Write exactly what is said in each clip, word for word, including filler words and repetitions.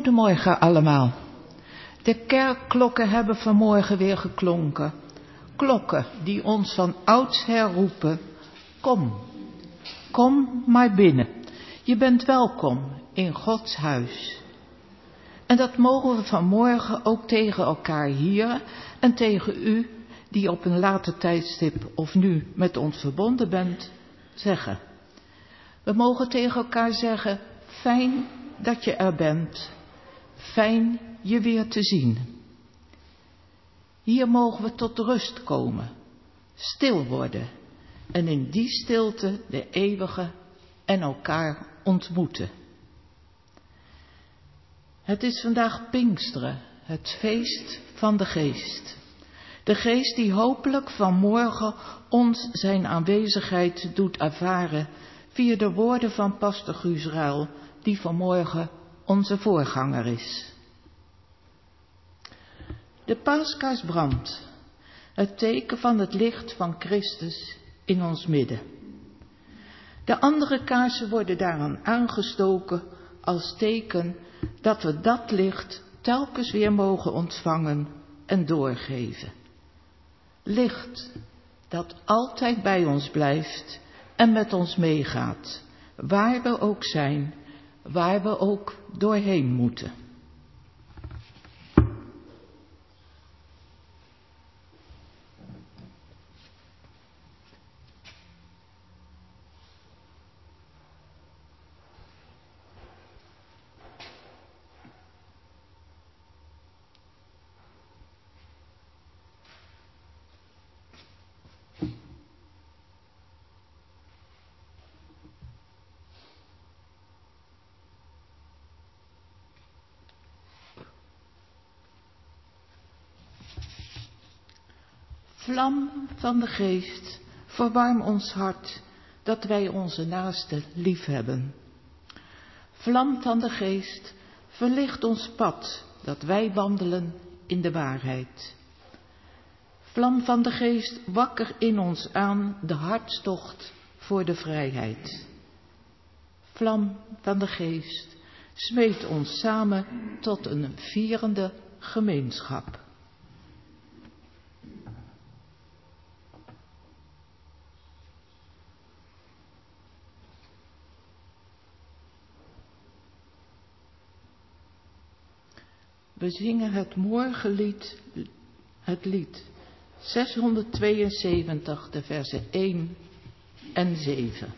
Goedemorgen allemaal. De kerkklokken hebben vanmorgen weer geklonken. Klokken die ons van oudsher roepen. Kom, kom maar binnen. Je bent welkom in Gods huis. En dat mogen we vanmorgen ook tegen elkaar hier en tegen u, die op een later tijdstip of nu met ons verbonden bent, zeggen. We mogen tegen elkaar zeggen, fijn dat je er bent. Fijn je weer te zien. Hier mogen we tot rust komen, stil worden en in die stilte de eeuwige en elkaar ontmoeten. Het is vandaag Pinksteren, het feest van de Geest. De Geest die hopelijk vanmorgen ons zijn aanwezigheid doet ervaren via de woorden van pastor Guus Ruil, die vanmorgen onze voorganger is. De paaskaars brandt, het teken van het licht van Christus in ons midden. De andere kaarsen worden daaraan aangestoken als teken dat we dat licht telkens weer mogen ontvangen en doorgeven. Licht dat altijd bij ons blijft en met ons meegaat, waar we ook zijn, waar we ook doorheen moeten. Vlam van de Geest, verwarm ons hart, dat wij onze naasten lief hebben. Vlam van de Geest, verlicht ons pad, dat wij wandelen in de waarheid. Vlam van de Geest, wakker in ons aan de hartstocht voor de vrijheid. Vlam van de Geest, smeet ons samen tot een vierende gemeenschap. We zingen het morgenlied, het lied zeshonderdtweeënzeventig, de versen één en zeven.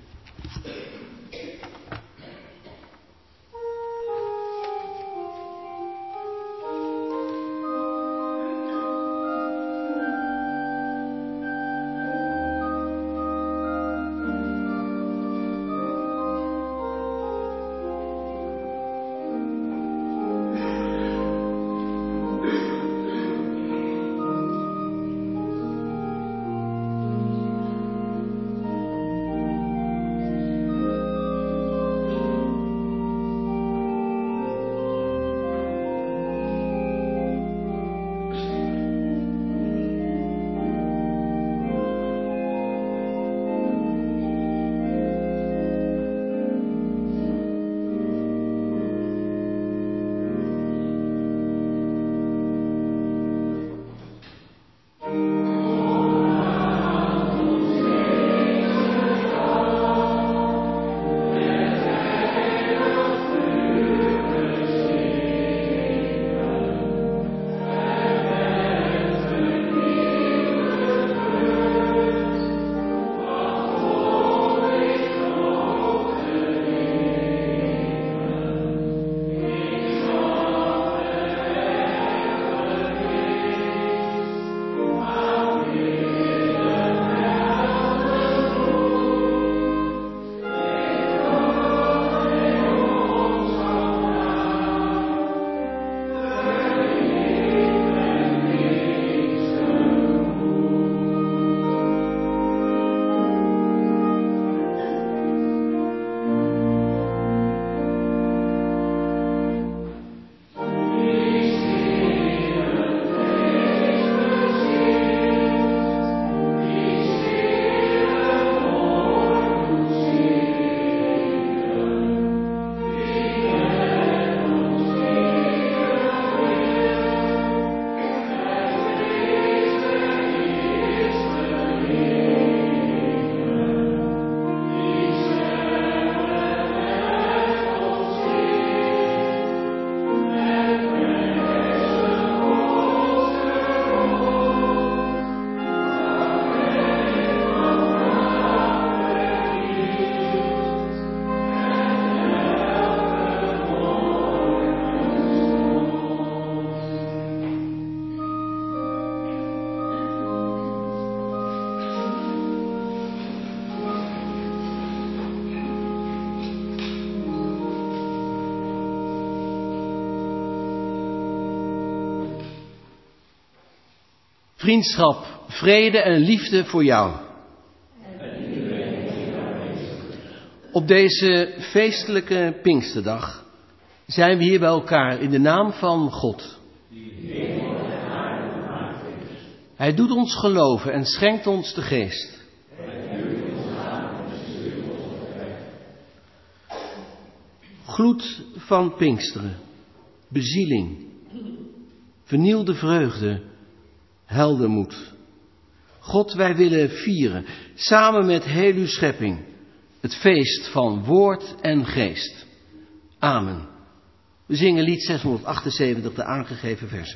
vriendschap, vrede en liefde voor jou. Op deze feestelijke Pinksterdag zijn we hier bij elkaar in de naam van God. Hij doet ons geloven en schenkt ons de geest. Gloed van Pinksteren, bezieling, vernielde vreugde, heldenmoed. God, wij willen vieren, samen met heel uw schepping, het feest van woord en geest. Amen. We zingen lied zeshonderdachtenzeventig, de aangegeven versen.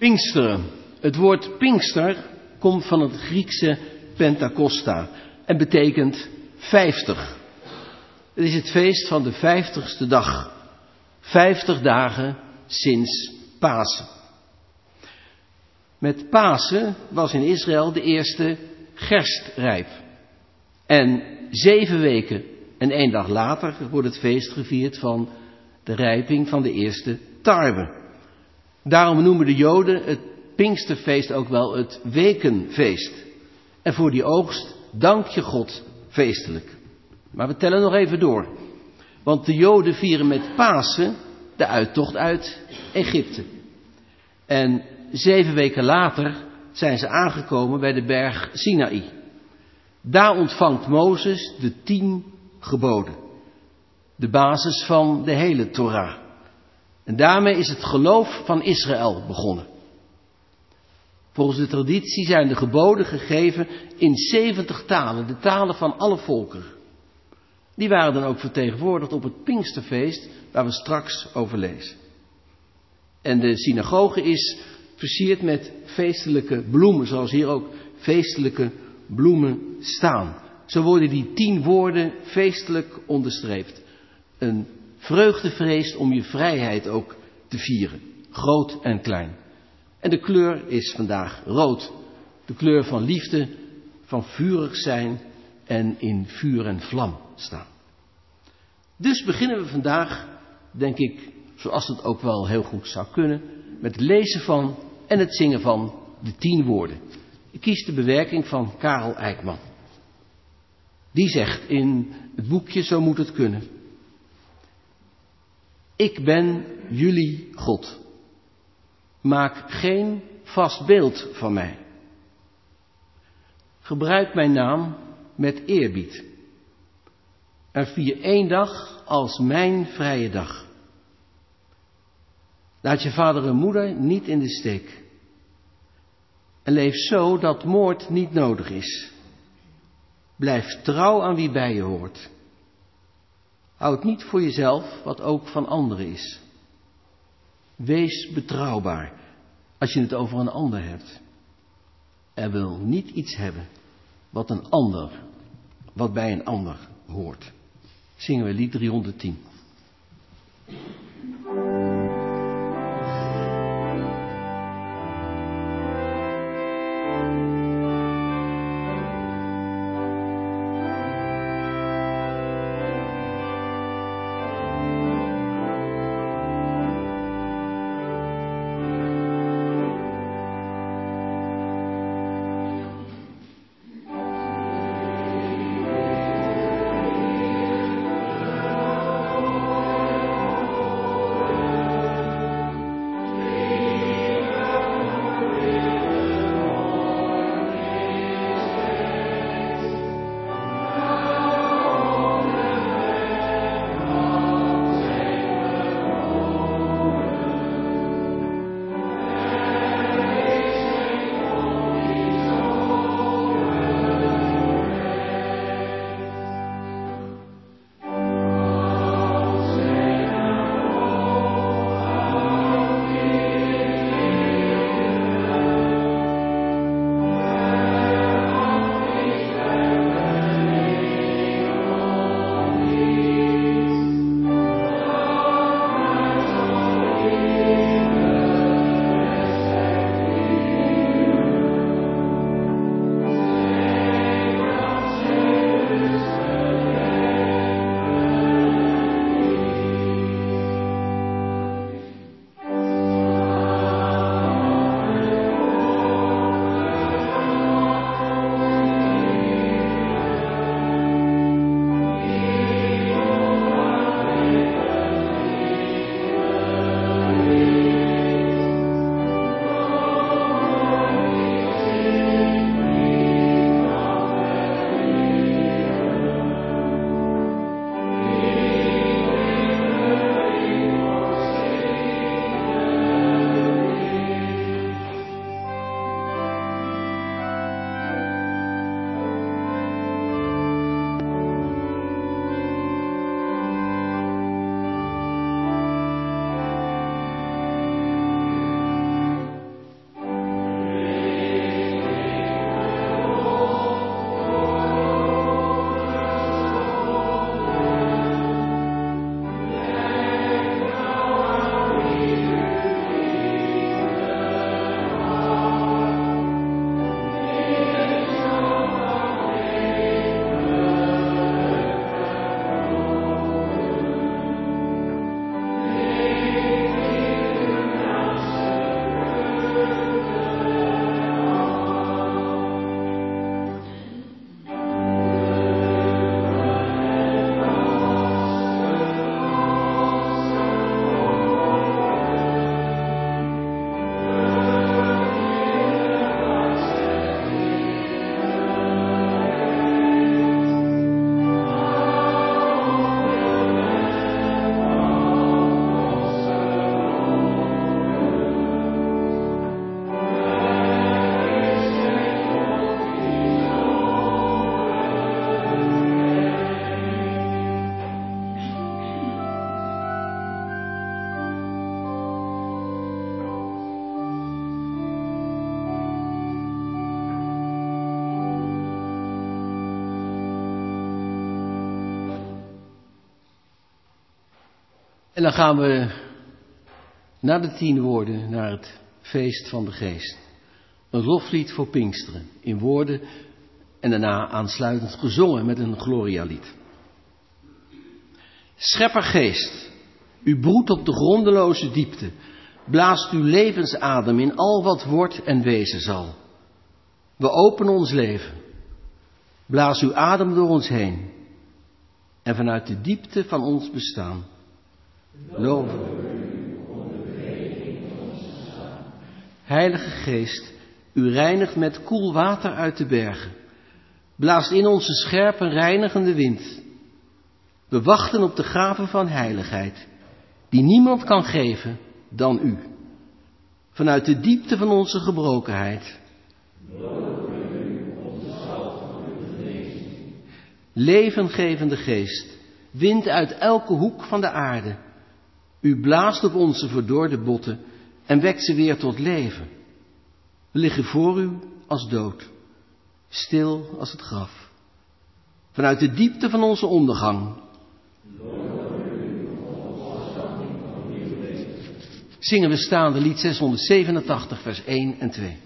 Pinksteren. Het woord Pinkster komt van het Griekse Pentakosta en betekent vijftig. Het is het feest van de vijftigste dag. Vijftig dagen sinds Pasen. Met Pasen was in Israël de eerste gerst rijp. En zeven weken en één dag later wordt het feest gevierd van de rijping van de eerste tarwe. Daarom noemen de Joden het Pinksterfeest ook wel het wekenfeest. En voor die oogst dank je God feestelijk. Maar we tellen nog even door. Want de Joden vieren met Pasen de uittocht uit Egypte. En zeven weken later zijn ze aangekomen bij de berg Sinaï. Daar ontvangt Mozes de tien geboden. De basis van de hele Torah. En daarmee is het geloof van Israël begonnen. Volgens de traditie zijn de geboden gegeven in zeventig talen, de talen van alle volkeren. Die waren dan ook vertegenwoordigd op het Pinksterfeest, waar we straks over lezen. En de synagoge is versierd met feestelijke bloemen, zoals hier ook feestelijke bloemen staan. Zo worden die tien woorden feestelijk onderstreept. Een vreugdefeest om je vrijheid ook te vieren, groot en klein. En de kleur is vandaag rood, de kleur van liefde, van vurig zijn en in vuur en vlam staan. Dus beginnen we vandaag, denk ik, zoals het ook wel heel goed zou kunnen, met het lezen van en het zingen van de tien woorden. Ik kies de bewerking van Karel Eijkman. Die zegt in het boekje Zo moet het kunnen: Ik ben jullie God. Maak geen vast beeld van mij. Gebruik mijn naam met eerbied. En vier één dag als mijn vrije dag. Laat je vader en moeder niet in de steek. En leef zo dat moord niet nodig is. Blijf trouw aan wie bij je hoort. Houd niet voor jezelf wat ook van anderen is. Wees betrouwbaar als je het over een ander hebt. Er wil niet iets hebben wat een ander, wat bij een ander hoort. Zingen we lied driehonderdtien. En dan gaan we na de tien woorden naar het feest van de geest. Een loflied voor Pinksteren, in woorden en daarna aansluitend gezongen met een glorialied. Scheppergeest, u broedt op de grondeloze diepte, blaast uw levensadem in al wat wordt en wezen zal. We openen ons leven, blaas uw adem door ons heen en vanuit de diepte van ons bestaan loven we u om de beweging van ons bestaan. Heilige Geest, u reinigt met koel water uit de bergen, blaast in onze scherpe reinigende wind. We wachten op de gave van heiligheid, die niemand kan geven dan u. Vanuit de diepte van onze gebrokenheid loven we u om de salve van uw genezing. Levengevende Geest, wind uit elke hoek van de aarde. U blaast op onze verdorde botten en wekt ze weer tot leven. We liggen voor u als dood, stil als het graf. Vanuit de diepte van onze ondergang zingen we staande lied zeshonderdzevenentachtig, vers één en twee.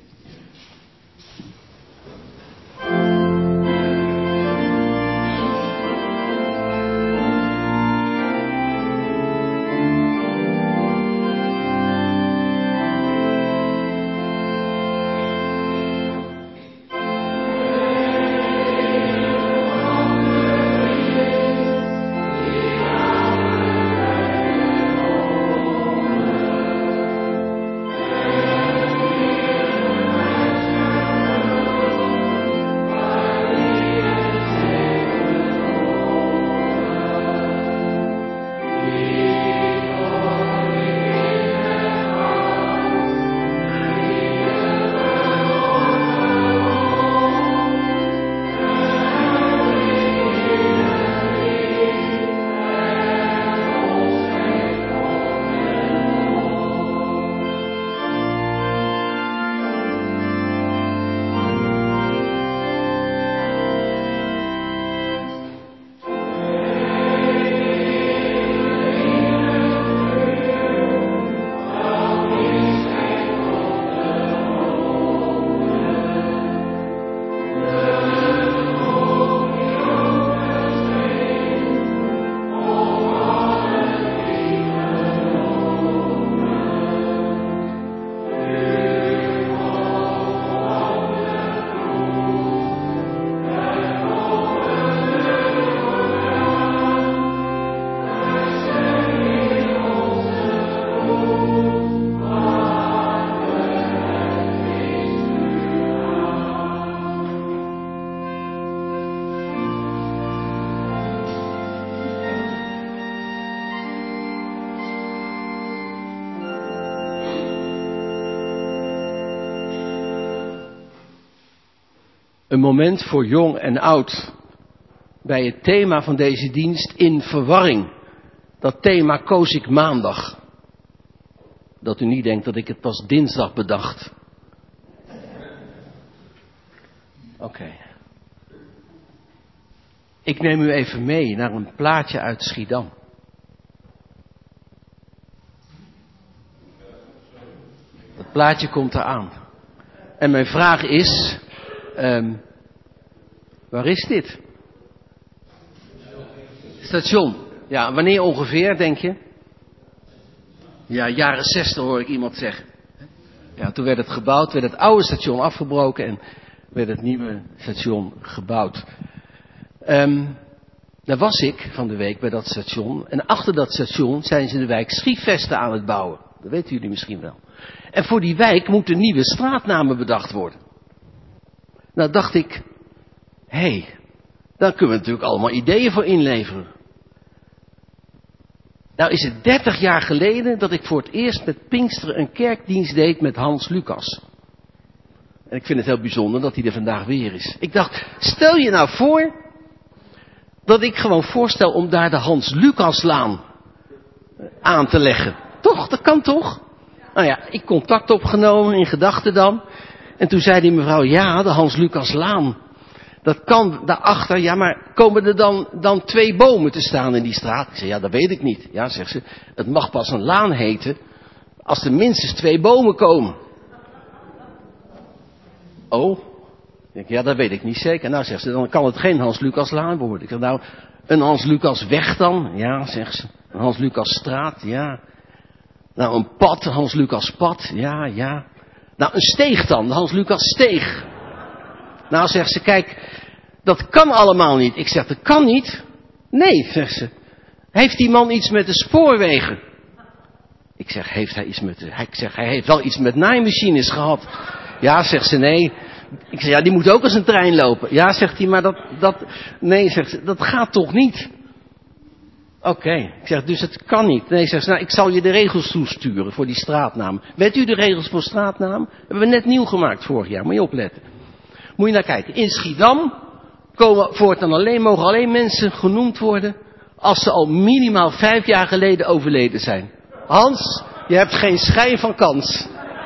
Een moment voor jong en oud. Bij het thema van deze dienst in verwarring. Dat thema koos ik maandag. Dat u niet denkt dat ik het pas dinsdag bedacht. Oké. Okay. Ik neem u even mee naar een plaatje uit Schiedam. Dat plaatje komt eraan. En mijn vraag is... Um, waar is dit? Station. Ja, wanneer ongeveer, denk je? Ja, jaren zestig hoor ik iemand zeggen. Ja, toen werd het gebouwd, werd het oude station afgebroken en werd het nieuwe station gebouwd. Um, daar was ik van de week bij dat station. En achter dat station zijn ze de wijk Schiefvesten aan het bouwen. Dat weten jullie misschien wel. En voor die wijk moeten nieuwe straatnamen bedacht worden. Nou dacht ik, hé, hey, daar kunnen we natuurlijk allemaal ideeën voor inleveren. Nou is het dertig jaar geleden dat ik voor het eerst met Pinksteren een kerkdienst deed met Hans Lucas. En ik vind het heel bijzonder dat hij er vandaag weer is. Ik dacht, stel je nou voor dat ik gewoon voorstel om daar de Hans Lucaslaan aan te leggen. Toch, dat kan toch? Nou ja, ik contact opgenomen in gedachten dan. En toen zei die mevrouw, ja, de Hans Lucaslaan. dat kan daarachter, ja, maar komen er dan, dan twee bomen te staan in die straat? Ik zeg, ja, dat weet ik niet. Ja, zegt ze, het mag pas een laan heten als er minstens twee bomen komen. Oh, ik denk, ja, dat weet ik niet zeker. Nou, zegt ze, dan kan het geen Hans-Lucas-laan worden. Ik zeg, nou, een Hans-Lucas-weg dan? Ja, zegt ze. Een Hans-Lucas-straat? Ja. Nou, een pad, Hans-Lucas-pad? Ja, ja. Nou, een steeg dan, de Hans-Lucas-steeg. Nou, zegt ze, kijk, dat kan allemaal niet. Ik zeg, dat kan niet? Nee, zegt ze. Heeft die man iets met de spoorwegen? Ik zeg, heeft hij iets met de... Ik zeg, hij heeft wel iets met naaimachines gehad. Ja, zegt ze, nee. Ik zeg, ja, die moet ook als een trein lopen. Ja, zegt hij, maar dat... dat nee, zegt ze, dat gaat toch niet? Oké, okay. Ik zeg, dus het kan niet. Nee, zegt ze, nou, ik zal je de regels toesturen voor die straatnaam. Weet u de regels voor straatnaam? Hebben we net nieuw gemaakt vorig jaar, moet je opletten. Moet je naar kijken. In Schiedam komen voortaan alleen, mogen alleen mensen genoemd worden als ze al minimaal vijf jaar geleden overleden zijn. Hans, je hebt geen schijn van kans.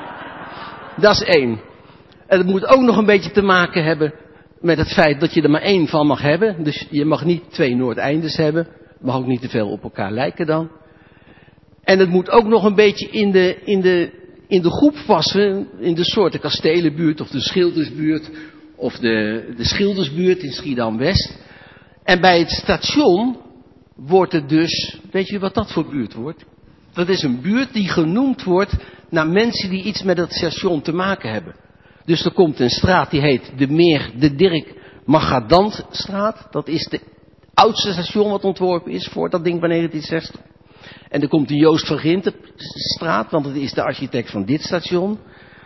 Dat is één. En het moet ook nog een beetje te maken hebben met het feit dat je er maar één van mag hebben. Dus je mag niet twee Noordeindes hebben. Mag ook niet te veel op elkaar lijken dan. En het moet ook nog een beetje in de, in de, in de groep passen. In de soorten Kastelenbuurt of de Schildersbuurt. Of de, de Schildersbuurt in Schiedam-West. En bij het station wordt het dus... Weet je wat dat voor buurt wordt? Dat is een buurt die genoemd wordt naar mensen die iets met het station te maken hebben. Dus er komt een straat die heet de Meer de Dirk Magadantstraat. Dat is de oudste station wat ontworpen is voor dat ding van negentien zestig. En er komt de Joost van Gintenstraat, want het is de architect van dit station.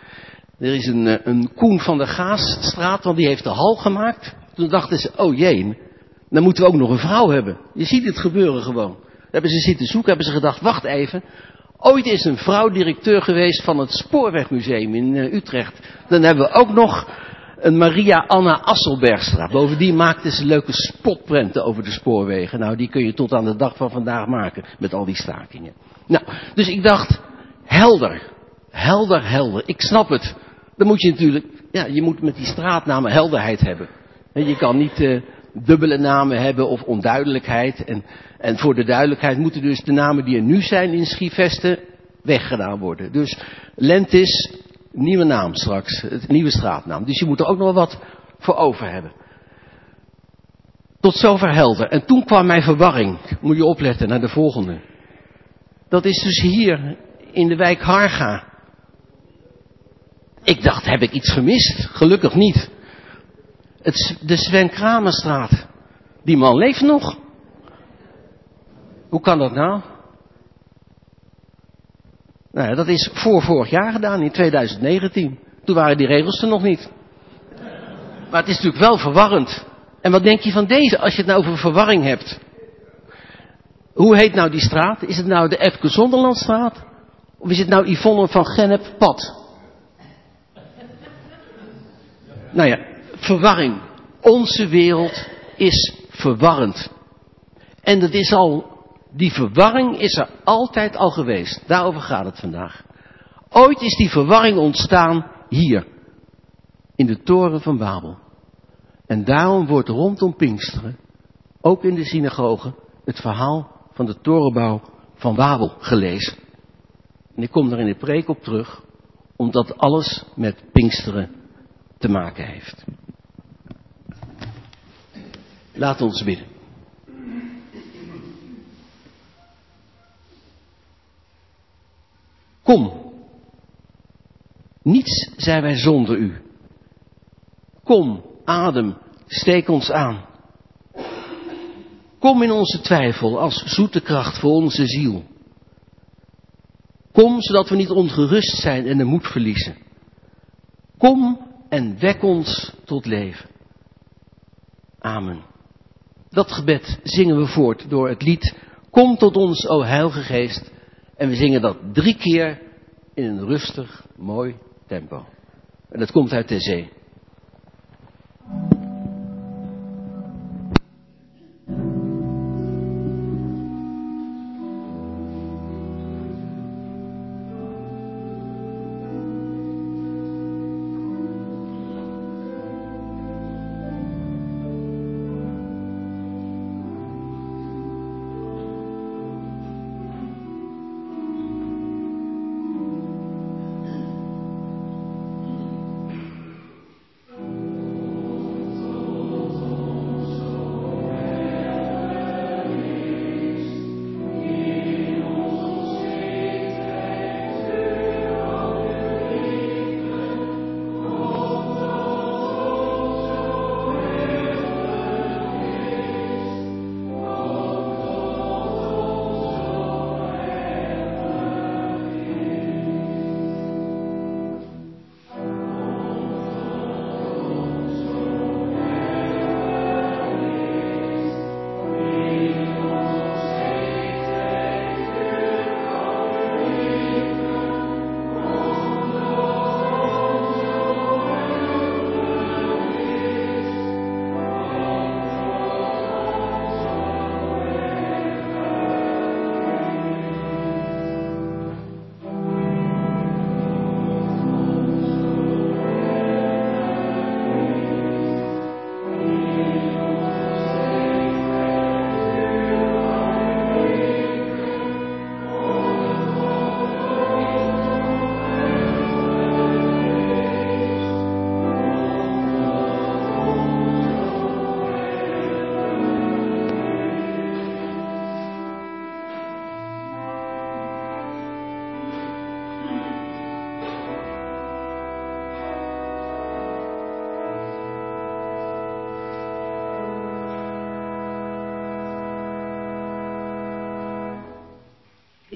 Er is een, een Koen van der Gaasstraat, want die heeft de hal gemaakt. Toen dachten ze, oh jee, dan moeten we ook nog een vrouw hebben. Je ziet het gebeuren gewoon. Dan hebben ze zitten zoeken, hebben ze gedacht, wacht even. Ooit is een vrouw directeur geweest van het Spoorwegmuseum in uh, Utrecht. Dan hebben we ook nog een Maria Anna Asselbergstraat. Bovendien maakten ze leuke spotprenten over de spoorwegen. Nou, die kun je tot aan de dag van vandaag maken met al die stakingen. Nou, dus ik dacht, helder, helder, helder. Ik snap het. Dan moet je natuurlijk, ja, je moet met die straatnamen helderheid hebben. Je kan niet uh, dubbele namen hebben of onduidelijkheid. En, en voor de duidelijkheid moeten dus de namen die er nu zijn in Schievesten weggedaan worden. Dus Lentis, nieuwe naam straks, het nieuwe straatnaam. Dus je moet er ook nog wat voor over hebben. Tot zover helder. En toen kwam mijn verwarring. Moet je opletten naar de volgende. Dat is dus hier in de wijk Harga. Ik dacht, heb ik iets gemist? Gelukkig niet. Het, de Sven Kramerstraat. Die man leeft nog. Hoe kan dat nou? Nou ja, dat is voor vorig jaar gedaan, in twintig negentien. Toen waren die regels er nog niet. Maar het is natuurlijk wel verwarrend. En wat denk je van deze, als je het nou over verwarring hebt? Hoe heet nou die straat? Is het nou de Epke Zonderlandstraat? Of is het nou Yvonne van Gennep Pad? Nou ja, verwarring. Onze wereld is verwarrend. En dat is al, die verwarring is er altijd al geweest. Daarover gaat het vandaag. Ooit is die verwarring ontstaan hier. In de toren van Babel. En daarom wordt rondom Pinksteren, ook in de synagoge, het verhaal van de torenbouw van Babel gelezen. En ik kom daar in de preek op terug, omdat alles met Pinksteren te maken heeft. Laat ons bidden. Kom, niets zijn wij zonder u. Kom, adem, steek ons aan. Kom in onze twijfel als zoete kracht voor onze ziel. Kom, zodat we niet ongerust zijn en de moed verliezen. Kom en wek ons tot leven. Amen. Dat gebed zingen we voort door het lied Kom tot ons, o Heilige Geest. En we zingen dat drie keer in een rustig, mooi tempo. En dat komt uit de zee.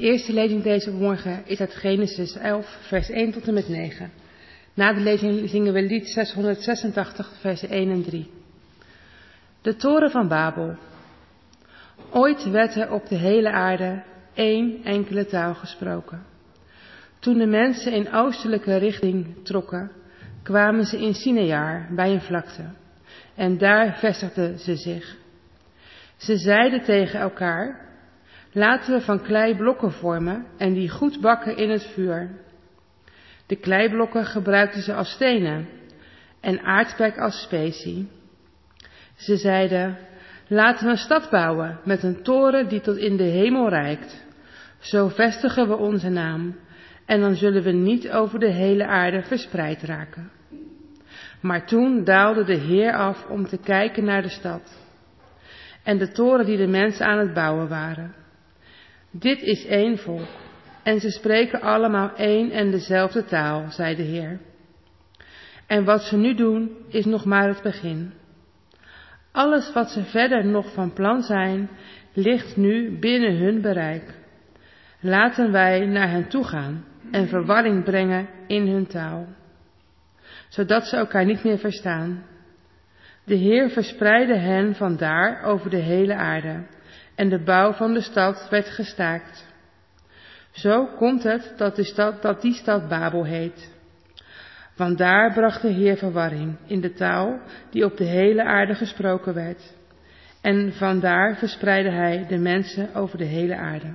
eerste lezing deze morgen is uit Genesis elf, vers één tot en met negen. Na de lezing zingen we lied zeshonderdzesentachtig, vers één en drie. De toren van Babel. Ooit werd er op de hele aarde één enkele taal gesproken. Toen de mensen in oostelijke richting trokken, kwamen ze in Sinear bij een vlakte. En daar vestigden ze zich. Ze zeiden tegen elkaar: laten we van klei blokken vormen en die goed bakken in het vuur. De kleiblokken gebruikten ze als stenen en aardspek als specie. Ze zeiden: laten we een stad bouwen met een toren die tot in de hemel reikt. Zo vestigen we onze naam en dan zullen we niet over de hele aarde verspreid raken. Maar toen daalde de Heer af om te kijken naar de stad en de toren die de mensen aan het bouwen waren. Dit is één volk en ze spreken allemaal één en dezelfde taal, zei de Heer. En wat ze nu doen is nog maar het begin. Alles wat ze verder nog van plan zijn, ligt nu binnen hun bereik. Laten wij naar hen toe gaan en verwarring brengen in hun taal, zodat ze elkaar niet meer verstaan. De Heer verspreidde hen vandaar over de hele aarde en de bouw van de stad werd gestaakt. Zo komt het dat, de stad, dat die stad Babel heet. Vandaar bracht de Heer verwarring in de taal die op de hele aarde gesproken werd. En vandaar verspreidde hij de mensen over de hele aarde.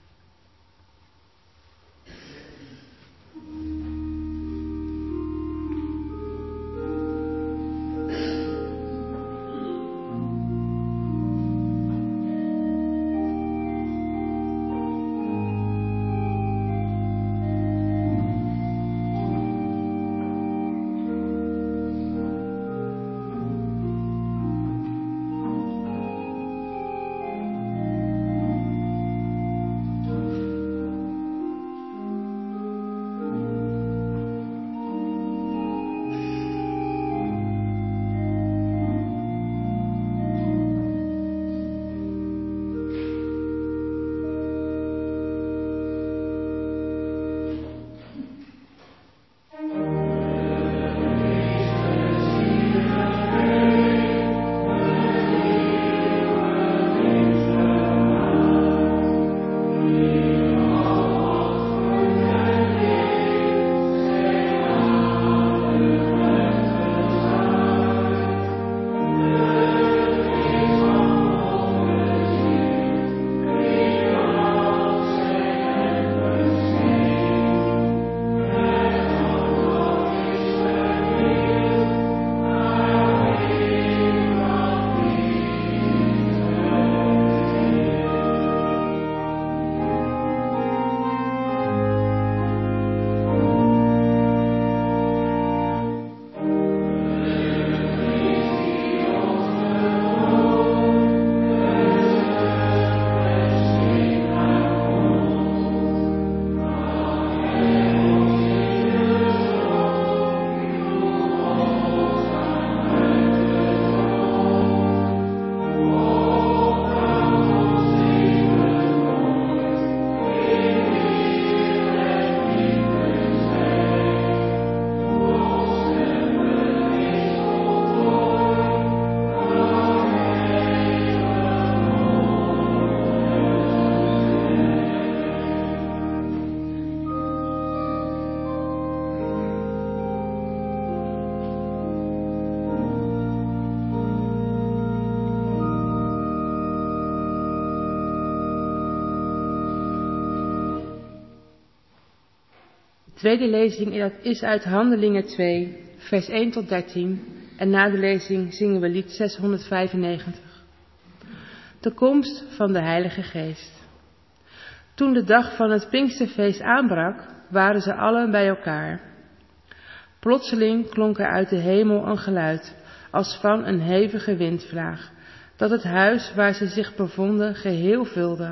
Tweede lezing is uit Handelingen twee, vers één tot dertien. En na de lezing zingen we lied zeshonderdvijfennegentig. De komst van de Heilige Geest. Toen de dag van het Pinksterfeest aanbrak, waren ze allen bij elkaar. Plotseling klonk er uit de hemel een geluid, als van een hevige windvlaag, dat het huis waar ze zich bevonden geheel vulde.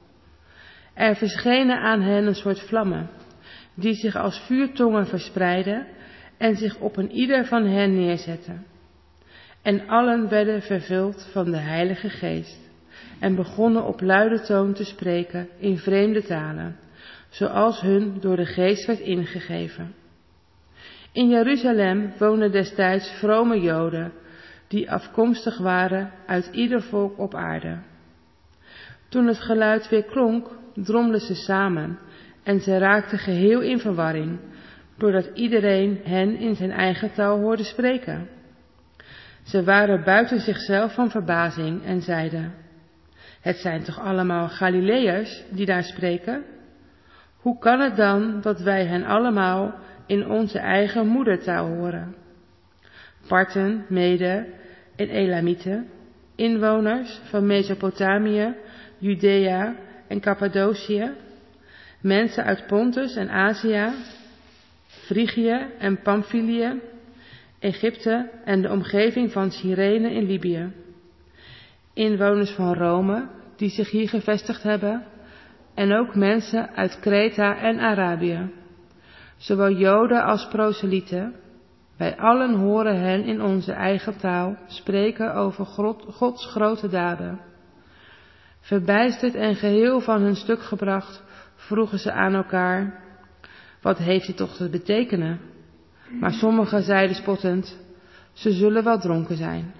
Er verschenen aan hen een soort vlammen, die zich als vuurtongen verspreidden en zich op een ieder van hen neerzetten. En allen werden vervuld van de Heilige Geest en begonnen op luide toon te spreken in vreemde talen, zoals hun door de geest werd ingegeven. In Jeruzalem woonden destijds vrome Joden, die afkomstig waren uit ieder volk op aarde. Toen het geluid weer klonk, dromden ze samen en ze raakten geheel in verwarring, doordat iedereen hen in zijn eigen taal hoorde spreken. Ze waren buiten zichzelf van verbazing en zeiden: het zijn toch allemaal Galileërs die daar spreken? Hoe kan het dan dat wij hen allemaal in onze eigen moedertaal horen? Parten, Meden en Elamieten, inwoners van Mesopotamië, Judea en Cappadocië, mensen uit Pontus en Azië, Frigië en Pamphylië, Egypte en de omgeving van Cyrene in Libië, inwoners van Rome die zich hier gevestigd hebben, en ook mensen uit Kreta en Arabië, zowel Joden als proselieten. Wij allen horen hen in onze eigen taal spreken over Gods grote daden. Verbijsterd en geheel van hun stuk gebracht, vroegen ze aan elkaar: wat heeft dit toch te betekenen? Maar sommigen zeiden spottend: ze zullen wel dronken zijn.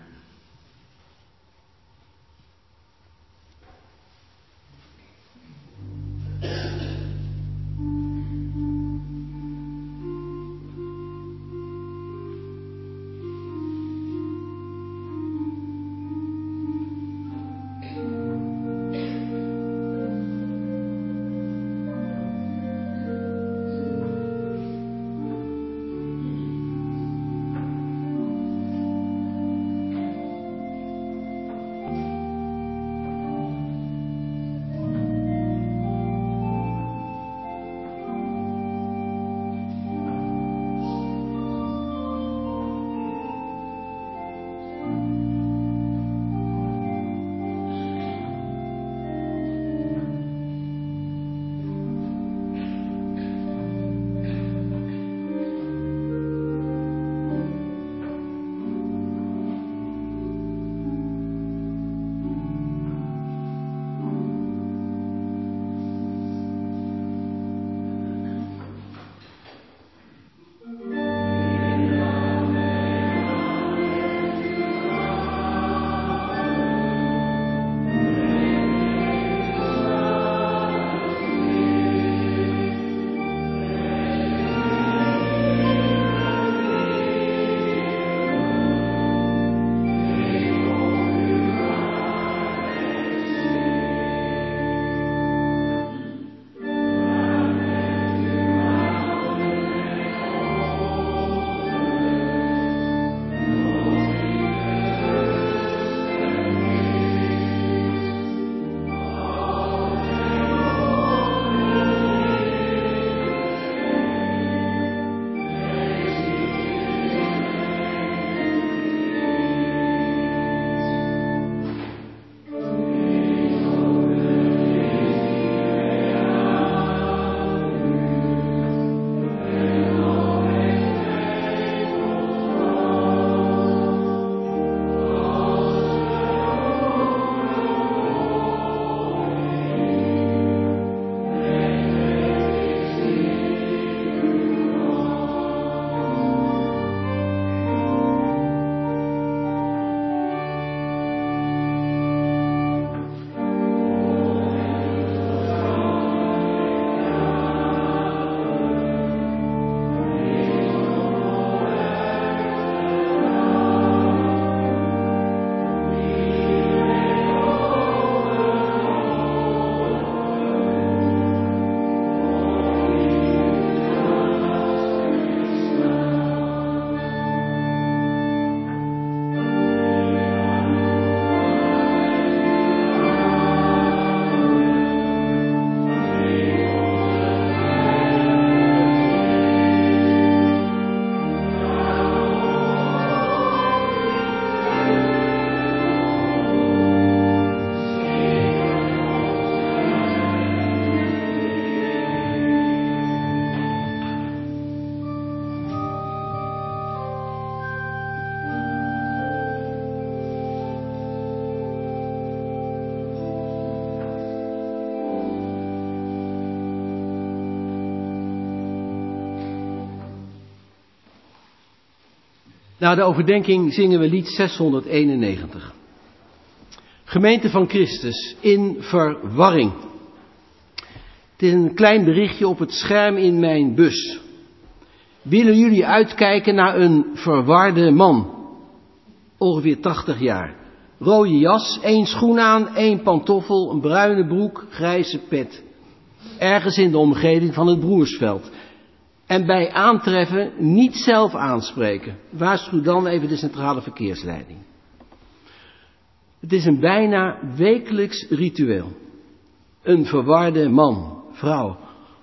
Na de overdenking zingen we lied zeshonderdeenennegentig. Gemeente van Christus in verwarring. Het is een klein berichtje op het scherm in mijn bus. Willen jullie uitkijken naar een verwarde man? Ongeveer tachtig jaar. Rode jas, één schoen aan, één pantoffel, een bruine broek, grijze pet. Ergens in de omgeving van het Broersveld. En bij aantreffen niet zelf aanspreken. Waarschuw dan even de centrale verkeersleiding. Het is een bijna wekelijks ritueel. Een verwarde man, vrouw.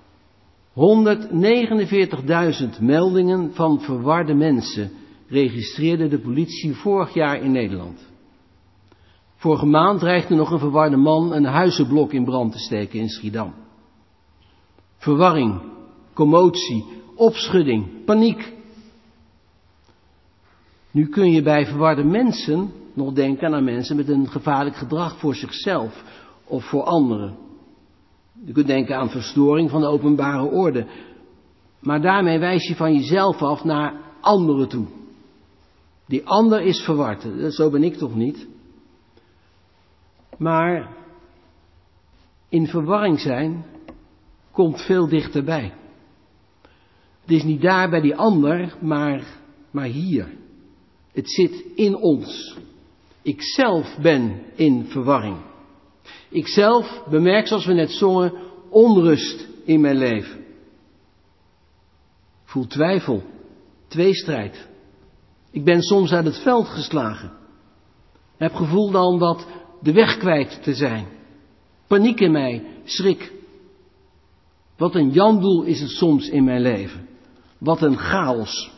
honderdnegenenveertigduizend meldingen van verwarde mensen registreerde de politie vorig jaar in Nederland. Vorige maand dreigde nog een verwarde man een huizenblok in brand te steken in Schiedam. Verwarring, commotie, opschudding, paniek. Nu kun je bij verwarde mensen nog denken aan mensen met een gevaarlijk gedrag voor zichzelf of voor anderen. Je kunt denken aan verstoring van de openbare orde. Maar daarmee wijs je van jezelf af naar anderen toe. Die ander is verward. Zo ben ik toch niet? Maar in verwarring zijn komt veel dichterbij. Het is niet daar bij die ander, maar, maar hier. Het zit in ons. Ikzelf ben in verwarring. Ikzelf bemerk, zoals we net zongen, onrust in mijn leven. Ik voel twijfel, tweestrijd. Ik ben soms uit het veld geslagen. Ik heb gevoel dan wat de weg kwijt te zijn. Paniek in mij, schrik. Wat een jandoel is het soms in mijn leven. Wat een chaos.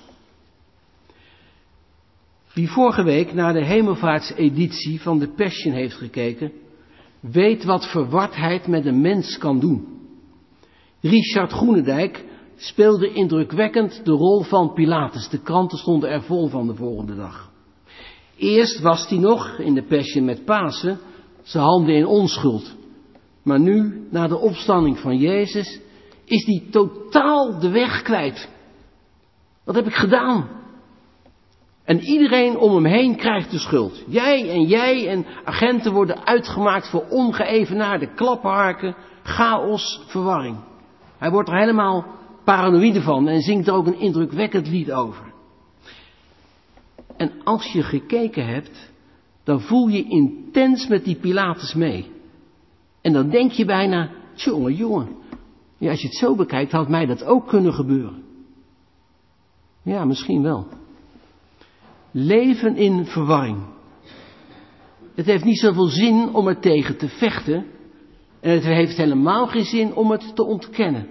Wie vorige week naar de hemelvaartseditie van de Passion heeft gekeken, weet wat verwardheid met een mens kan doen. Richard Groenendijk speelde indrukwekkend de rol van Pilatus. De kranten stonden er vol van de volgende dag. Eerst was hij nog, in de Passion met Pasen, zijn handen in onschuld. Maar nu, na de opstanding van Jezus, is hij totaal de weg kwijt. Wat heb ik gedaan? En iedereen om hem heen krijgt de schuld. Jij en jij en agenten worden uitgemaakt voor ongeëvenaarde klappenharken, chaos, verwarring. Hij wordt er helemaal paranoïde van en zingt er ook een indrukwekkend lied over. En als je gekeken hebt, dan voel je intens met die Pilatus mee. En dan denk je bijna, jongen, jongen, ja, als je het zo bekijkt, had mij dat ook kunnen gebeuren. Ja, misschien wel. Leven in verwarring. Het heeft niet zoveel zin om er tegen te vechten. En het heeft helemaal geen zin om het te ontkennen.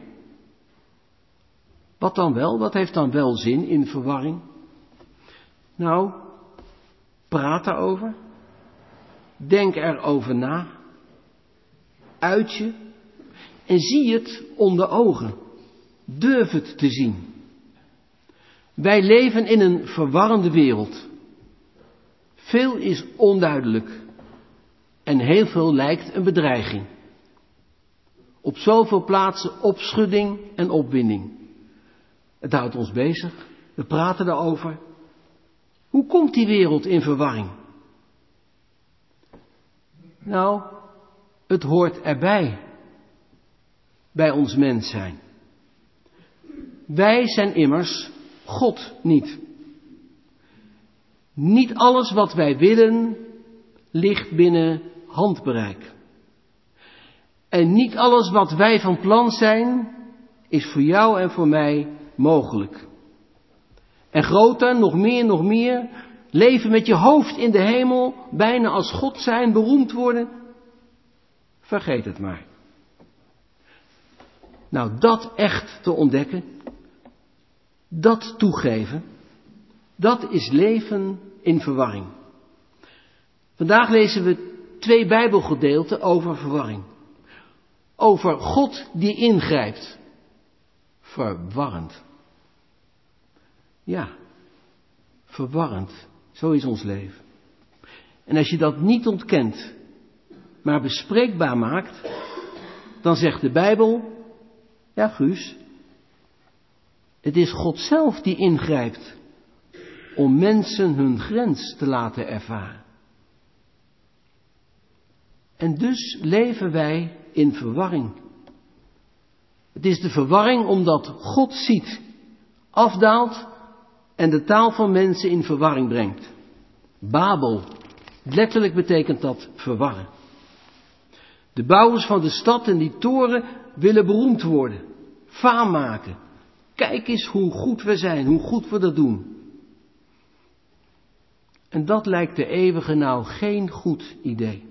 Wat dan wel? Wat heeft dan wel zin in verwarring? Nou, praat erover. Denk erover na. Uit je. En zie het onder ogen. Durf het te zien. Wij leven in een verwarrende wereld. Veel is onduidelijk. En heel veel lijkt een bedreiging. Op zoveel plaatsen opschudding en opwinding. Het houdt ons bezig. We praten erover. Hoe komt die wereld in verwarring? Nou, het hoort erbij. Bij ons mens zijn. Wij zijn immers God niet. Niet alles wat wij willen ligt binnen handbereik. En niet alles wat wij van plan zijn is voor jou en voor mij mogelijk. En groter, nog meer, nog meer, leven met je hoofd in de hemel, bijna als God zijn, beroemd worden. Vergeet het maar. Nou, dat echt te ontdekken, dat toegeven, dat is leven in verwarring. Vandaag lezen we twee Bijbelgedeelten over verwarring. Over God die ingrijpt. Verwarrend. Ja, verwarrend. Zo is ons leven. En als je dat niet ontkent, maar bespreekbaar maakt, dan zegt de Bijbel, ja Guus, het is God zelf die ingrijpt. om mensen hun grens te laten ervaren. En dus leven wij in verwarring. Het is de verwarring omdat God ziet, afdaalt en de taal van mensen in verwarring brengt. Babel, letterlijk betekent dat verwarren. De bouwers van de stad en die toren willen beroemd worden, faam maken. Kijk eens hoe goed we zijn, hoe goed we dat doen. En dat lijkt de eeuwige nou geen goed idee.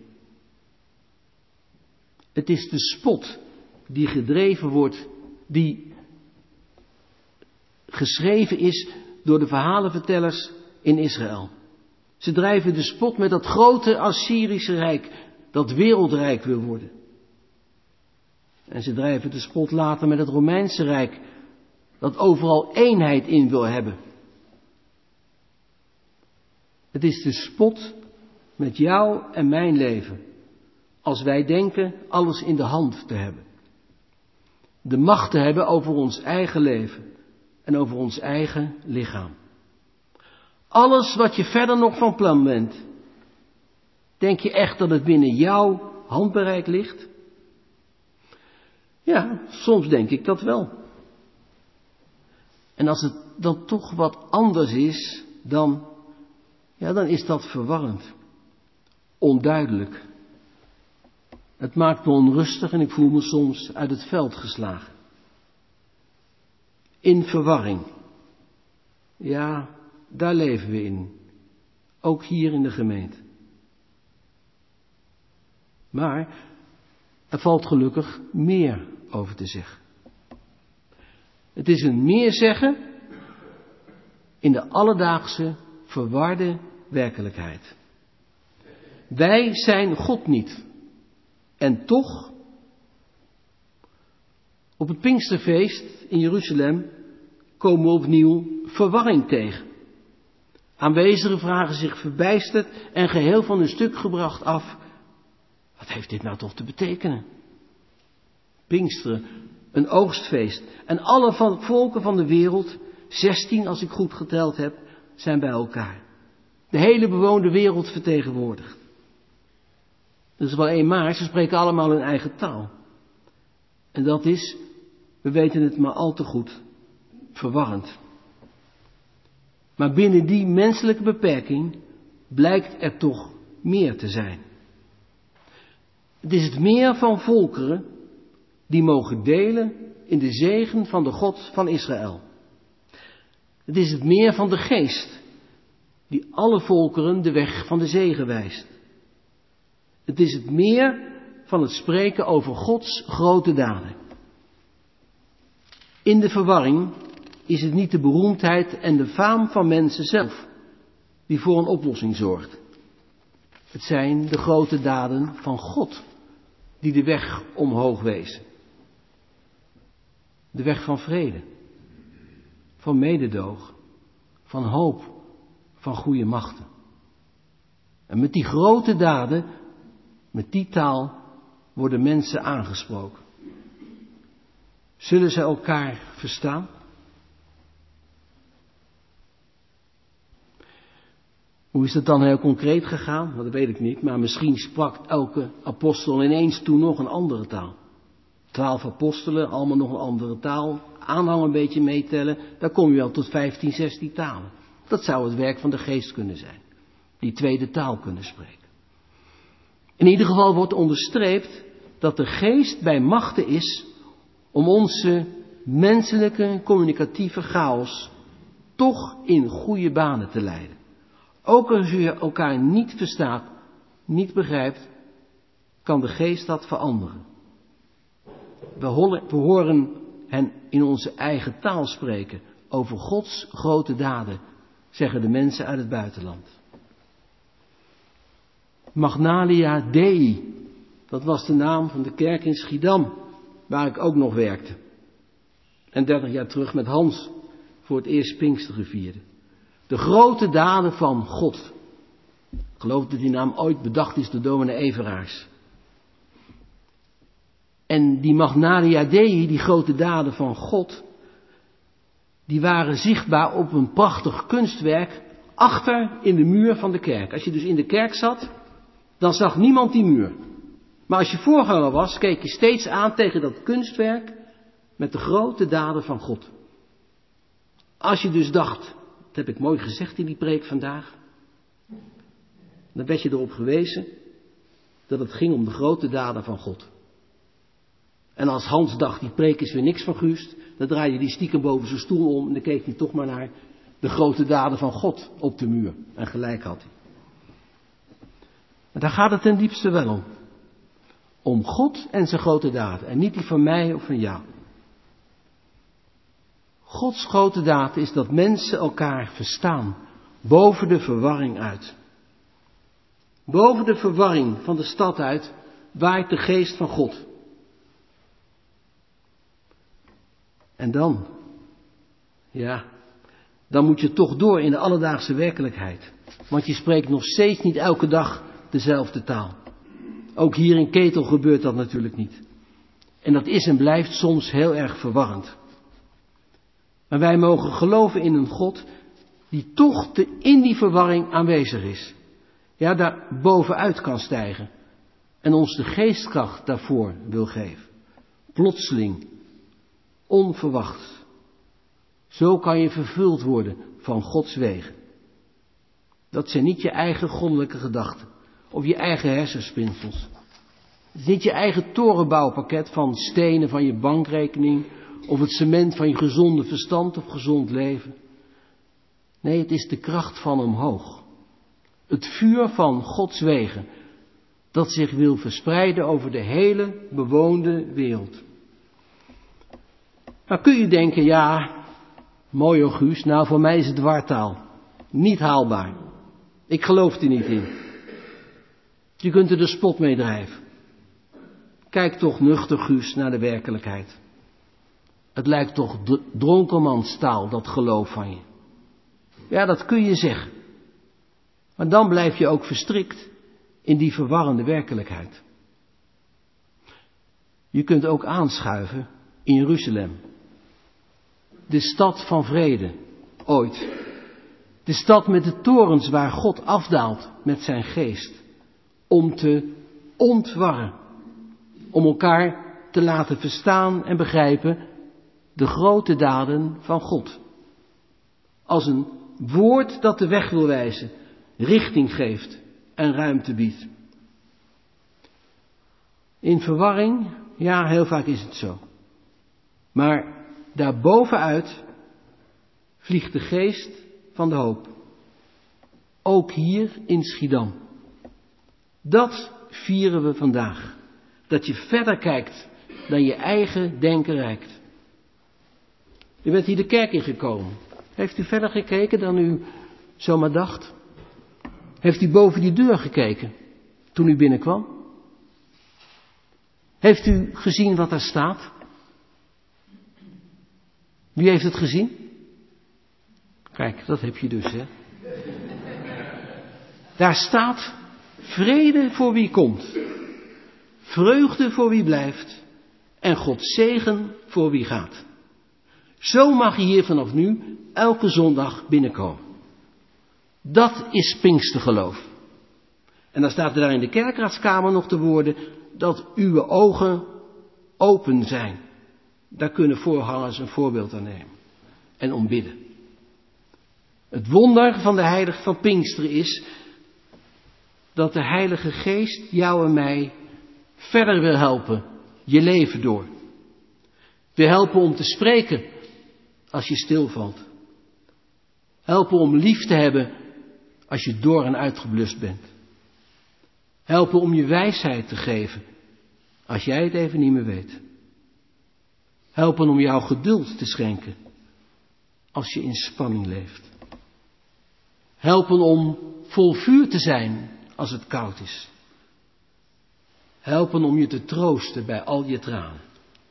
Het is de spot die gedreven wordt, die geschreven is door de verhalenvertellers in Israël. Ze drijven de spot met dat grote Assyrische rijk, dat wereldrijk wil worden. En ze drijven de spot later met het Romeinse rijk, dat overal eenheid in wil hebben. Het is de spot met jou en mijn leven, als wij denken alles in de hand te hebben. De macht te hebben over ons eigen leven en over ons eigen lichaam. Alles wat je verder nog van plan bent, denk je echt dat het binnen jouw handbereik ligt? Ja, soms denk ik dat wel. En als het dan toch wat anders is, dan, ja, dan is dat verwarrend. Onduidelijk. Het maakt me onrustig en ik voel me soms uit het veld geslagen. In verwarring. Ja, daar leven we in. Ook hier in de gemeente. Maar er valt gelukkig meer over te zeggen. Het is een meer zeggen in de alledaagse, verwarde werkelijkheid. Wij zijn God niet. En toch, op het Pinksterfeest in Jeruzalem komen we opnieuw verwarring tegen. Aanwezigen vragen zich verbijsterd en geheel van hun stuk gebracht af. Wat heeft dit nou toch te betekenen? Pinksteren, een oogstfeest. En alle van, volken van de wereld, zestien als ik goed geteld heb, zijn bij elkaar. De hele bewoonde wereld vertegenwoordigd. Er is wel één maar, ze spreken allemaal hun eigen taal. En dat is, we weten het maar al te goed, verwarrend. Maar binnen die menselijke beperking blijkt er toch meer te zijn. Het is het meer van volkeren die mogen delen in de zegen van de God van Israël. Het is het meer van de geest die alle volkeren de weg van de zegen wijst. Het is het meer van het spreken over Gods grote daden. In de verwarring is het niet de beroemdheid en de faam van mensen zelf die voor een oplossing zorgt. Het zijn de grote daden van God die de weg omhoog wezen. De weg van vrede, van mededoog, van hoop, van goede machten. En met die grote daden, met die taal, worden mensen aangesproken. Zullen ze elkaar verstaan? Hoe is dat dan heel concreet gegaan? Nou, dat weet ik niet, maar misschien sprak elke apostel ineens toen nog een andere taal. Twaalf apostelen, allemaal nog een andere taal. Aanhang een beetje meetellen, daar kom je wel tot vijftien, zestien talen. Dat zou het werk van de geest kunnen zijn. Die tweede taal kunnen spreken. In ieder geval wordt onderstreept dat de geest bij machte is om onze menselijke communicatieve chaos toch in goede banen te leiden. Ook als je elkaar niet verstaat, niet begrijpt, kan de geest dat veranderen. We horen hen in onze eigen taal spreken over Gods grote daden, zeggen de mensen uit het buitenland. Magnalia Dei, dat was de naam van de kerk in Schiedam, waar ik ook nog werkte. En dertig jaar terug met Hans voor het eerst Pinksteren vierde. De grote daden van God. Ik geloof dat die naam ooit bedacht is door dominee Everaars. En die Magnalia Dei, die grote daden van God, die waren zichtbaar op een prachtig kunstwerk achter in de muur van de kerk. Als je dus in de kerk zat, dan zag niemand die muur. Maar als je voorganger was, keek je steeds aan tegen dat kunstwerk met de grote daden van God. Als je dus dacht, dat heb ik mooi gezegd in die preek vandaag, dan werd je erop gewezen dat het ging om de grote daden van God. En als Hans dacht, die preek is weer niks van Guust, dan draaide hij die stiekem boven zijn stoel om en dan keek hij toch maar naar de grote daden van God op de muur. En gelijk had hij. Maar daar gaat het ten diepste wel om. Om God en zijn grote daden. En niet die van mij of van jou. Gods grote daad is dat mensen elkaar verstaan. Boven de verwarring uit. Boven de verwarring van de stad uit waait de geest van God. En dan, ja, dan moet je toch door in de alledaagse werkelijkheid. Want je spreekt nog steeds niet elke dag dezelfde taal. Ook hier in Ketel gebeurt dat natuurlijk niet. En dat is en blijft soms heel erg verwarrend. Maar wij mogen geloven in een God die toch te, in die verwarring aanwezig is. Ja, daar bovenuit kan stijgen. En ons de geestkracht daarvoor wil geven. Plotseling. Onverwacht. Zo kan je vervuld worden van Gods wegen. Dat zijn niet je eigen goddelijke gedachten. Of je eigen hersenspinsels. Het is niet je eigen torenbouwpakket van stenen van je bankrekening. Of het cement van je gezonde verstand of gezond leven. Nee, het is de kracht van omhoog. Het vuur van Gods wegen. Dat zich wil verspreiden over de hele bewoonde wereld. Nou kun je denken, ja, mooi August, nou voor mij is het wartaal. Niet haalbaar. Ik geloof er niet in. Je kunt er de spot mee drijven. Kijk toch nuchter, Guus, naar de werkelijkheid. Het lijkt toch dronkenmanstaal, dat geloof van je. Ja, dat kun je zeggen. Maar dan blijf je ook verstrikt in die verwarrende werkelijkheid. Je kunt ook aanschuiven in Jeruzalem. De stad van vrede, ooit. De stad met de torens waar God afdaalt met zijn geest. Om te ontwarren. Om elkaar te laten verstaan en begrijpen de grote daden van God. Als een woord dat de weg wil wijzen, richting geeft en ruimte biedt. In verwarring, ja, heel vaak is het zo. Maar daarbovenuit vliegt de geest van de hoop. Ook hier in Schiedam. Dat vieren we vandaag. Dat je verder kijkt dan je eigen denken reikt. U bent hier de kerk ingekomen. Heeft u verder gekeken dan u zomaar dacht? Heeft u boven die deur gekeken toen u binnenkwam? Heeft u gezien wat daar staat? Wie heeft het gezien? Kijk, dat heb je dus, hè. Daar staat vrede voor wie komt, vreugde voor wie blijft en Gods zegen voor wie gaat. Zo mag je hier vanaf nu elke zondag binnenkomen. Dat is Pinkstergeloof. En dan staat er daar in de kerkraadskamer nog de woorden dat uw ogen open zijn. Daar kunnen voorgangers een voorbeeld aan nemen en om bidden. Het wonder van de heilige van Pinksteren is dat de Heilige Geest jou en mij verder wil helpen, je leven door. Wil helpen om te spreken als je stilvalt. Helpen om lief te hebben als je door en uitgeblust bent. Helpen om je wijsheid te geven als jij het even niet meer weet. Helpen om jou geduld te schenken als je in spanning leeft. Helpen om vol vuur te zijn als het koud is. Helpen om je te troosten bij al je tranen.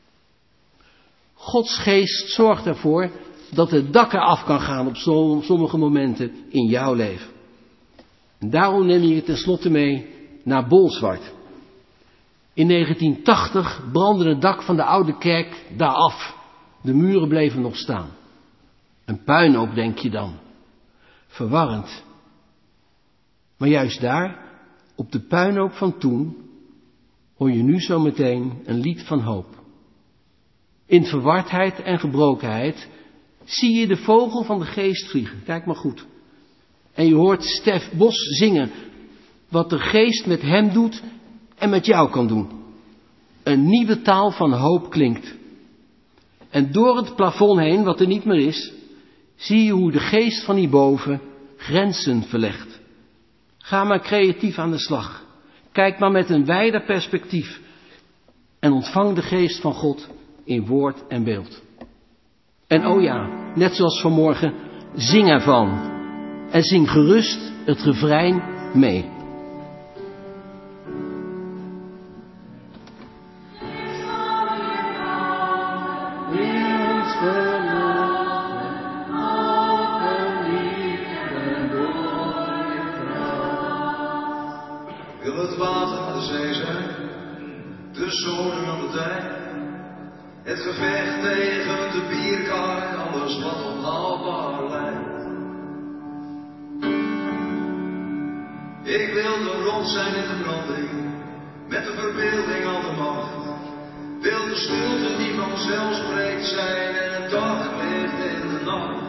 Gods geest zorgt ervoor dat het dak eraf kan gaan op sommige momenten in jouw leven. En daarom neem je je tenslotte mee naar Bolsward. In negentien tachtig brandde het dak van de oude kerk daar af. De muren bleven nog staan. Een puinhoop, denk je dan. verwarrend. Maar juist daar, op de puinhoop van toen, hoor je nu zo meteen een lied van hoop. In verwardheid en gebrokenheid zie je de vogel van de geest vliegen. Kijk maar goed. En je hoort Stef Bos zingen wat de geest met hem doet en met jou kan doen. Een nieuwe taal van hoop klinkt. En door het plafond heen, wat er niet meer is, zie je hoe de geest van hierboven grenzen verlegt. Ga maar creatief aan de slag. Kijk maar met een wijder perspectief. En ontvang de geest van God in woord en beeld. En oh ja, net zoals vanmorgen, zing ervan. En zing gerust het refrein mee. Wil het water aan de zee zijn, de zoden op de dijk, het gevecht tegen de bierkaai, alles wat onhaalbaar lijkt. Ik wil de rond zijn in de branding, met de verbeelding aan de macht. Wil de stilte die vanzelf spreekt zijn en het daglicht in de nacht.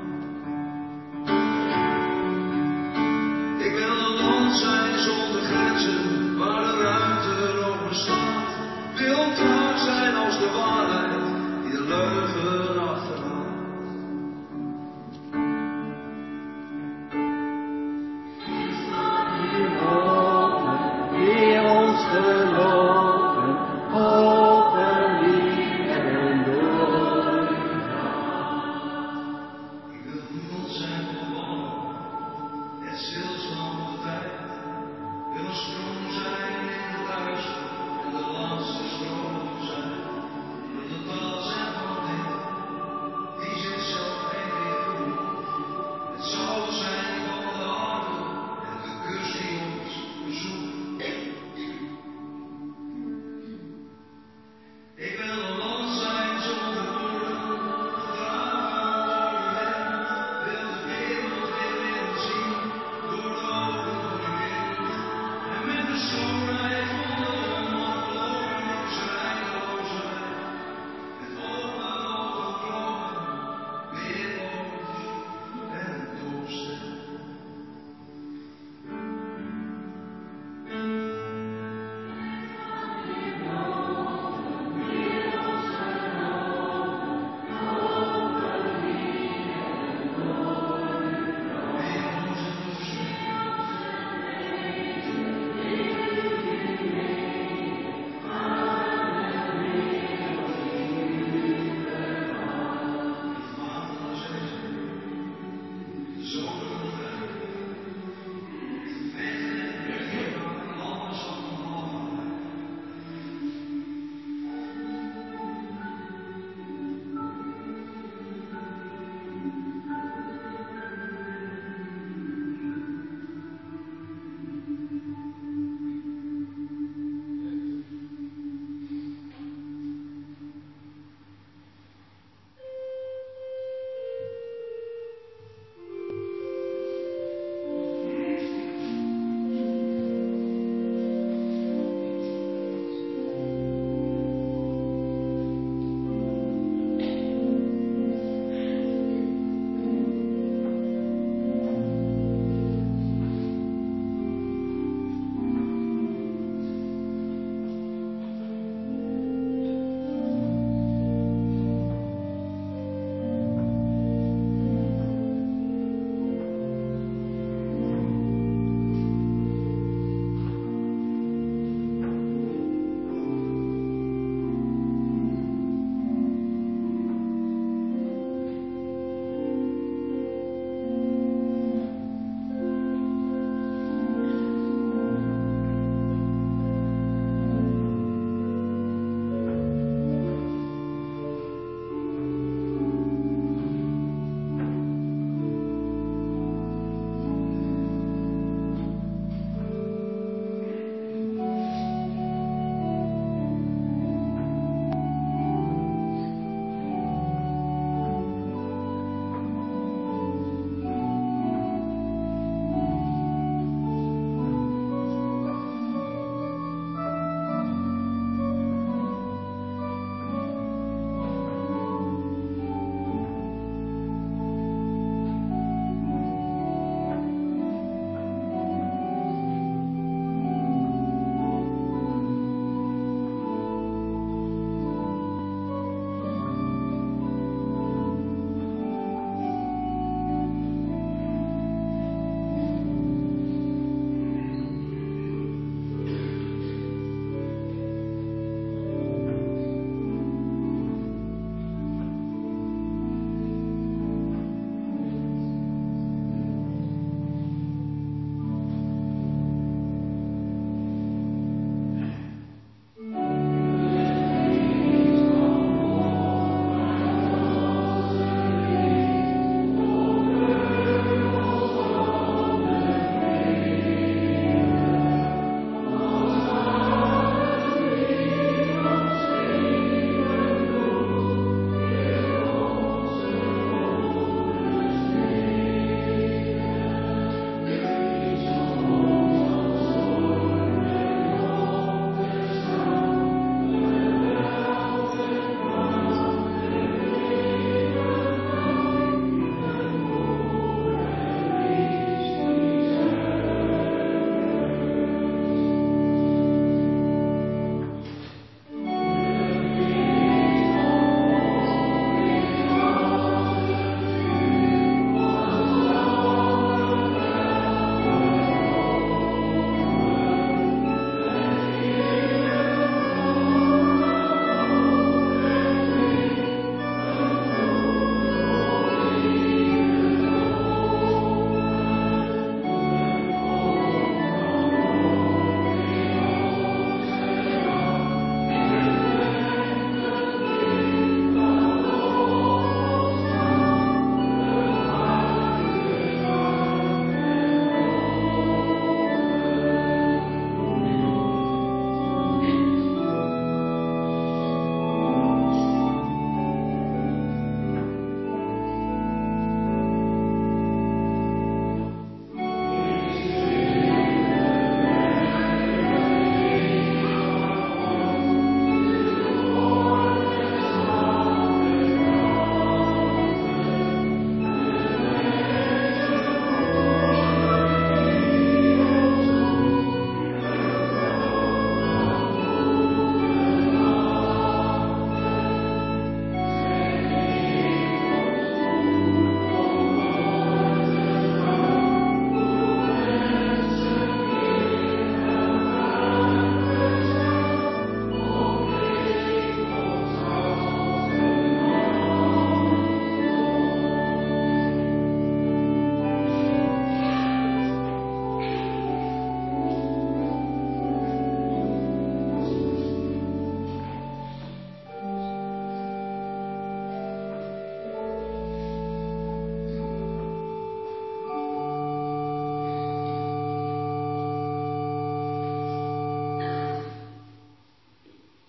Ik wil een land zijn zonder grenzen, waar de ruimte nog bestaat. Wil klaar zijn als de waarheid, die de leugen achterlaat. Hier open, die ons geloven, open lief en door.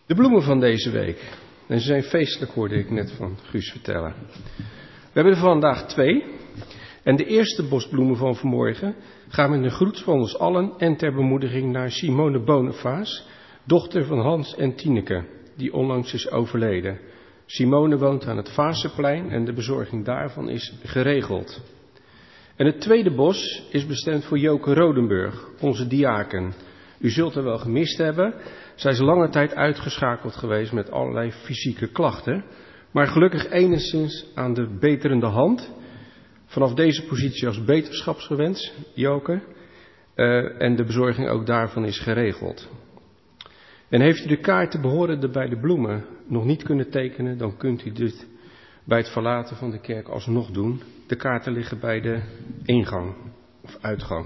De bloemen van deze week. En ze zijn feestelijk, hoorde ik net van Guus vertellen. We hebben er vandaag twee. En de eerste bosbloemen van vanmorgen gaan met een groet van ons allen en ter bemoediging naar Simone Boniface, dochter van Hans en Tineke, die onlangs is overleden. Simone woont aan het Vaasseplein en de bezorging daarvan is geregeld. En het tweede bos is bestemd voor Joke Rodenburg, onze diaken. U zult haar wel gemist hebben. Zij is lange tijd uitgeschakeld geweest met allerlei fysieke klachten. Maar gelukkig enigszins aan de beterende hand. Vanaf deze positie als beterschapsgewenst, Joke. Uh, en de bezorging ook daarvan is geregeld. En heeft u de kaarten behorende bij de bloemen nog niet kunnen tekenen, dan kunt u dit bij het verlaten van de kerk alsnog doen. De kaarten liggen bij de ingang of uitgang.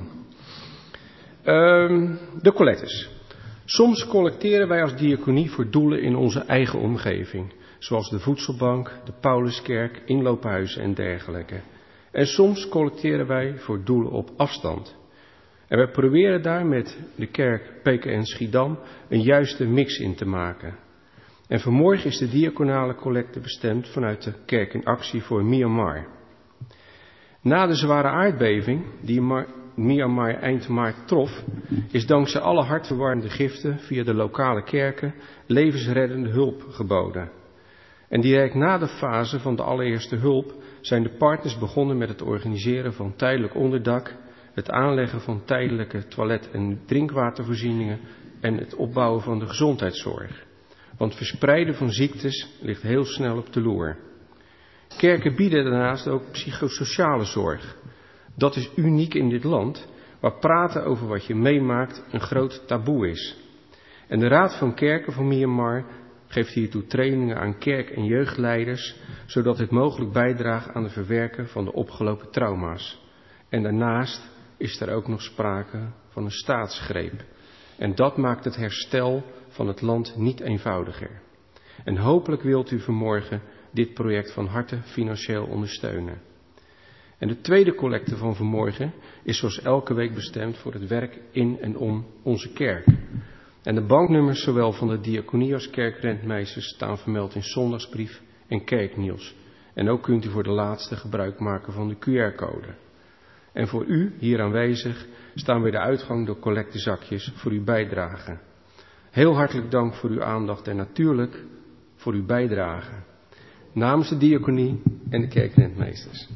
Uh, de collectes. Soms collecteren wij als diaconie voor doelen in onze eigen omgeving, zoals de voedselbank, de Pauluskerk, inloophuizen en dergelijke. En soms collecteren wij voor doelen op afstand. En wij proberen daar met de kerk P K N Schiedam een juiste mix in te maken. En vanmorgen is de diaconale collecte bestemd vanuit de kerk in actie voor Myanmar. Na de zware aardbeving die Myanmar eind maart trof, is dankzij alle hartverwarmende giften via de lokale kerken levensreddende hulp geboden. En direct na de fase van de allereerste hulp zijn de partners begonnen met het organiseren van tijdelijk onderdak, het aanleggen van tijdelijke toilet- en drinkwatervoorzieningen en het opbouwen van de gezondheidszorg. Want verspreiden van ziektes ligt heel snel op de loer. Kerken bieden daarnaast ook psychosociale zorg. Dat is uniek in dit land, waar praten over wat je meemaakt een groot taboe is. En de Raad van Kerken van Myanmar geeft hiertoe trainingen aan kerk- en jeugdleiders, zodat dit mogelijk bijdraagt aan het verwerken van de opgelopen trauma's. En daarnaast is er ook nog sprake van een staatsgreep. En dat maakt het herstel van het land niet eenvoudiger. En hopelijk wilt u vanmorgen dit project van harte financieel ondersteunen. En de tweede collecte van vanmorgen is zoals elke week bestemd voor het werk in en om onze kerk. En de banknummers zowel van de diaconie als kerkrentmeesters staan vermeld in zondagsbrief en kerknieuws. En ook kunt u voor de laatste gebruik maken van de Q R-code. En voor u, hier aanwezig, staan bij de uitgang de collectezakjes voor uw bijdrage. Heel hartelijk dank voor uw aandacht en natuurlijk voor uw bijdrage. Namens de diaconie en de kerkrentmeesters.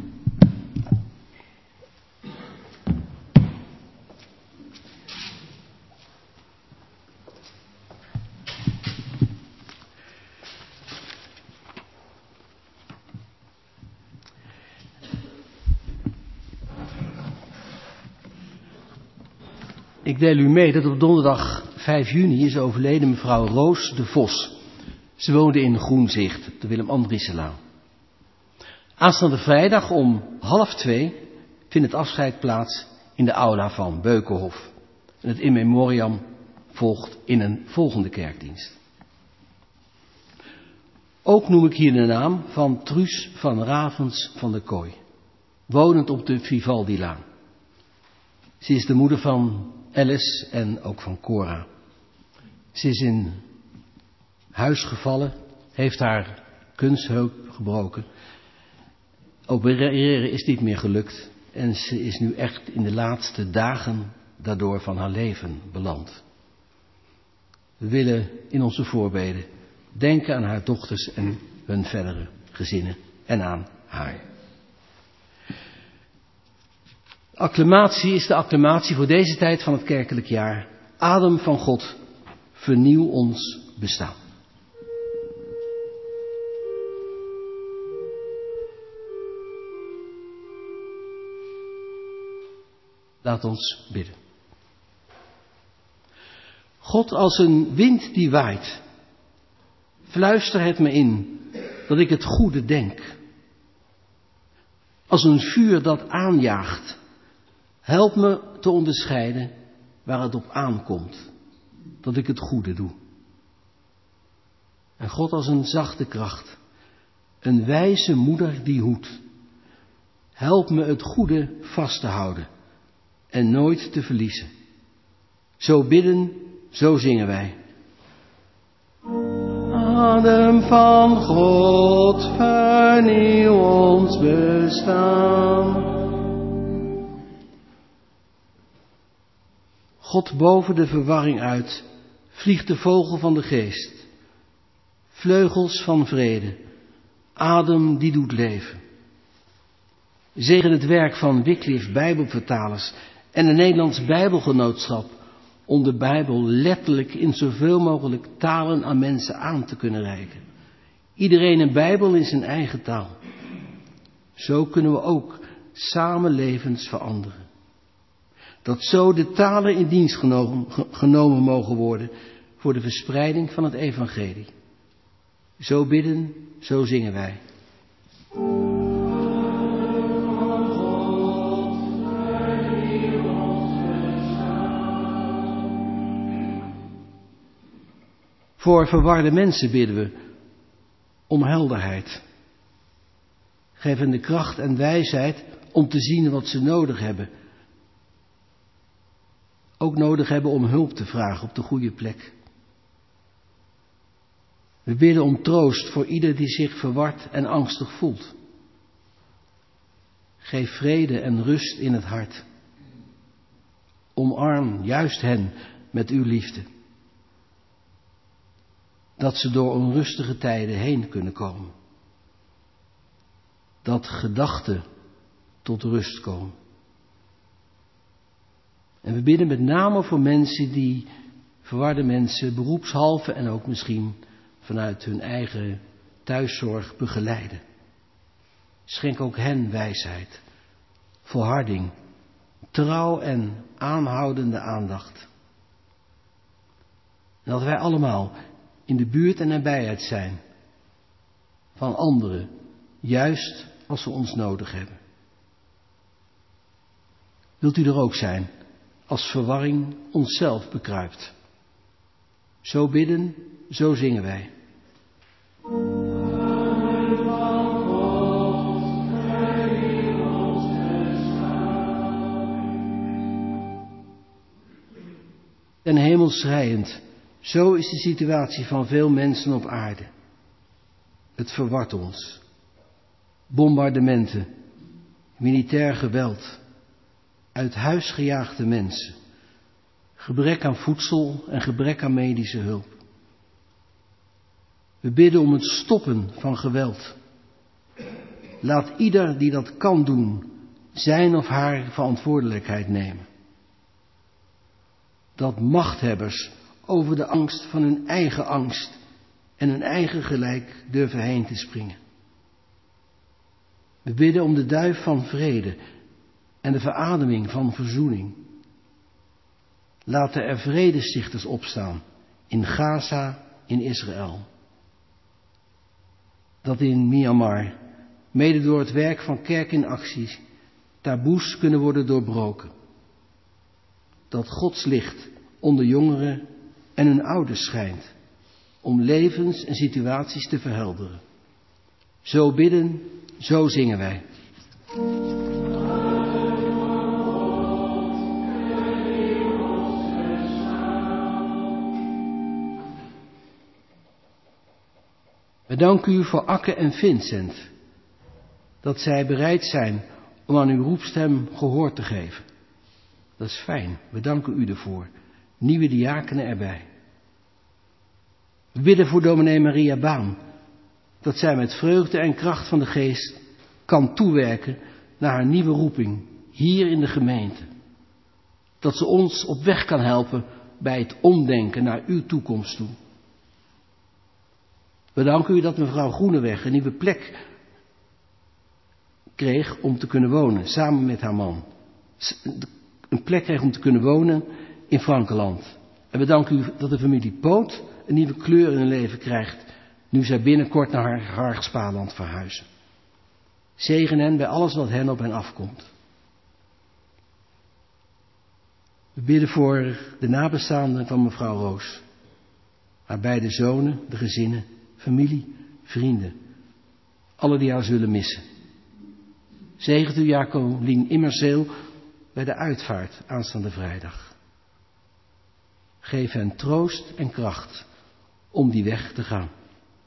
Ik deel u mee dat op donderdag vijf juni is overleden mevrouw Roos de Vos. Ze woonde in Groenzicht, op de Willem-Andrieselaan. Aanstaande vrijdag om half twee vindt het afscheid plaats in de aula van Beukenhof. En het in memoriam volgt in een volgende kerkdienst. Ook noem ik hier de naam van Truus van Ravens van der Kooi, wonend op de Vivaldilaan. Ze is de moeder van Alice en ook van Cora. Ze is in huis gevallen, heeft haar kunstheup gebroken. Opereren is niet meer gelukt en ze is nu echt in de laatste dagen daardoor van haar leven beland. We willen in onze voorbeden denken aan haar dochters en hun verdere gezinnen en aan haar. Acclamatie is de acclamatie voor deze tijd van het kerkelijk jaar. Adem van God, vernieuw ons bestaan. Laat ons bidden. God, als een wind die waait, fluister het me in dat ik het goede denk. Als een vuur dat aanjaagt, help me te onderscheiden waar het op aankomt, dat ik het goede doe. En God, als een zachte kracht, een wijze moeder die hoedt, help me het goede vast te houden en nooit te verliezen. Zo bidden, zo zingen wij. adem van God, vernieuw ons bestaan. God boven de verwarring uit, vliegt de vogel van de geest. Vleugels van vrede, adem die doet leven. Zegen het werk van Wycliffe Bijbelvertalers en het Nederlands Bijbelgenootschap om de Bijbel letterlijk in zoveel mogelijk talen aan mensen aan te kunnen reiken. Iedereen een Bijbel in zijn eigen taal. Zo kunnen we ook samen levens veranderen. Dat zo de talen in dienst genomen, genomen mogen worden voor de verspreiding van het evangelie. Zo bidden, zo zingen wij. Voor verwarde mensen bidden we om helderheid. Geef hen de kracht en wijsheid om te zien wat ze nodig hebben. Ook nodig hebben om hulp te vragen op de goede plek. We bidden om troost voor ieder die zich verward en angstig voelt. Geef vrede en rust in het hart. Omarm juist hen met uw liefde. Dat ze door onrustige tijden heen kunnen komen. Dat gedachten tot rust komen. En we bidden met name voor mensen die, verwarde mensen, beroepshalve en ook misschien vanuit hun eigen thuiszorg begeleiden. Schenk ook hen wijsheid, volharding, trouw en aanhoudende aandacht. En dat wij allemaal in de buurt en nabijheid zijn van anderen, juist als we ons nodig hebben. Wilt u er ook zijn als verwarring onszelf bekruipt? Zo bidden, zo zingen wij. Ten hemel schreiend, zo is de situatie van veel mensen op aarde. Het verwart ons. Bombardementen, militair geweld, uit huis gejaagde mensen, gebrek aan voedsel en gebrek aan medische hulp. We bidden om het stoppen van geweld. Laat ieder die dat kan doen, zijn of haar verantwoordelijkheid nemen. Dat machthebbers over de angst van hun eigen angst en hun eigen gelijk durven heen te springen. We bidden om de duif van vrede en de verademing van verzoening. Laten er vredestichters opstaan in Gaza, in Israël. Dat in Myanmar, mede door het werk van Kerk in Acties, taboes kunnen worden doorbroken. Dat Gods licht onder jongeren en hun ouders schijnt, om levens en situaties te verhelderen. Zo bidden, zo zingen wij. We danken u voor Akke en Vincent, dat zij bereid zijn om aan uw roepstem gehoor te geven. Dat is fijn, we danken u ervoor. Nieuwe diakenen erbij. We bidden voor dominee Maria Baan, dat zij met vreugde en kracht van de geest kan toewerken naar haar nieuwe roeping hier in de gemeente. Dat ze ons op weg kan helpen bij het omdenken naar uw toekomst toe. We danken u dat mevrouw Groeneweg een nieuwe plek kreeg om te kunnen wonen, samen met haar man. Een plek kreeg om te kunnen wonen in Frankenland. En we danken u dat de familie Poot een nieuwe kleur in hun leven krijgt, nu zij binnenkort naar haar Hargspaland verhuizen. Zegen hen bij alles wat hen op hen afkomt. We bidden voor de nabestaanden van mevrouw Roos. Haar beide zonen, de gezinnen, familie, vrienden. Alle die haar zullen missen. Zegent u Jacqueline Immerzeel bij de uitvaart aanstaande vrijdag. Geef hen troost en kracht om die weg te gaan.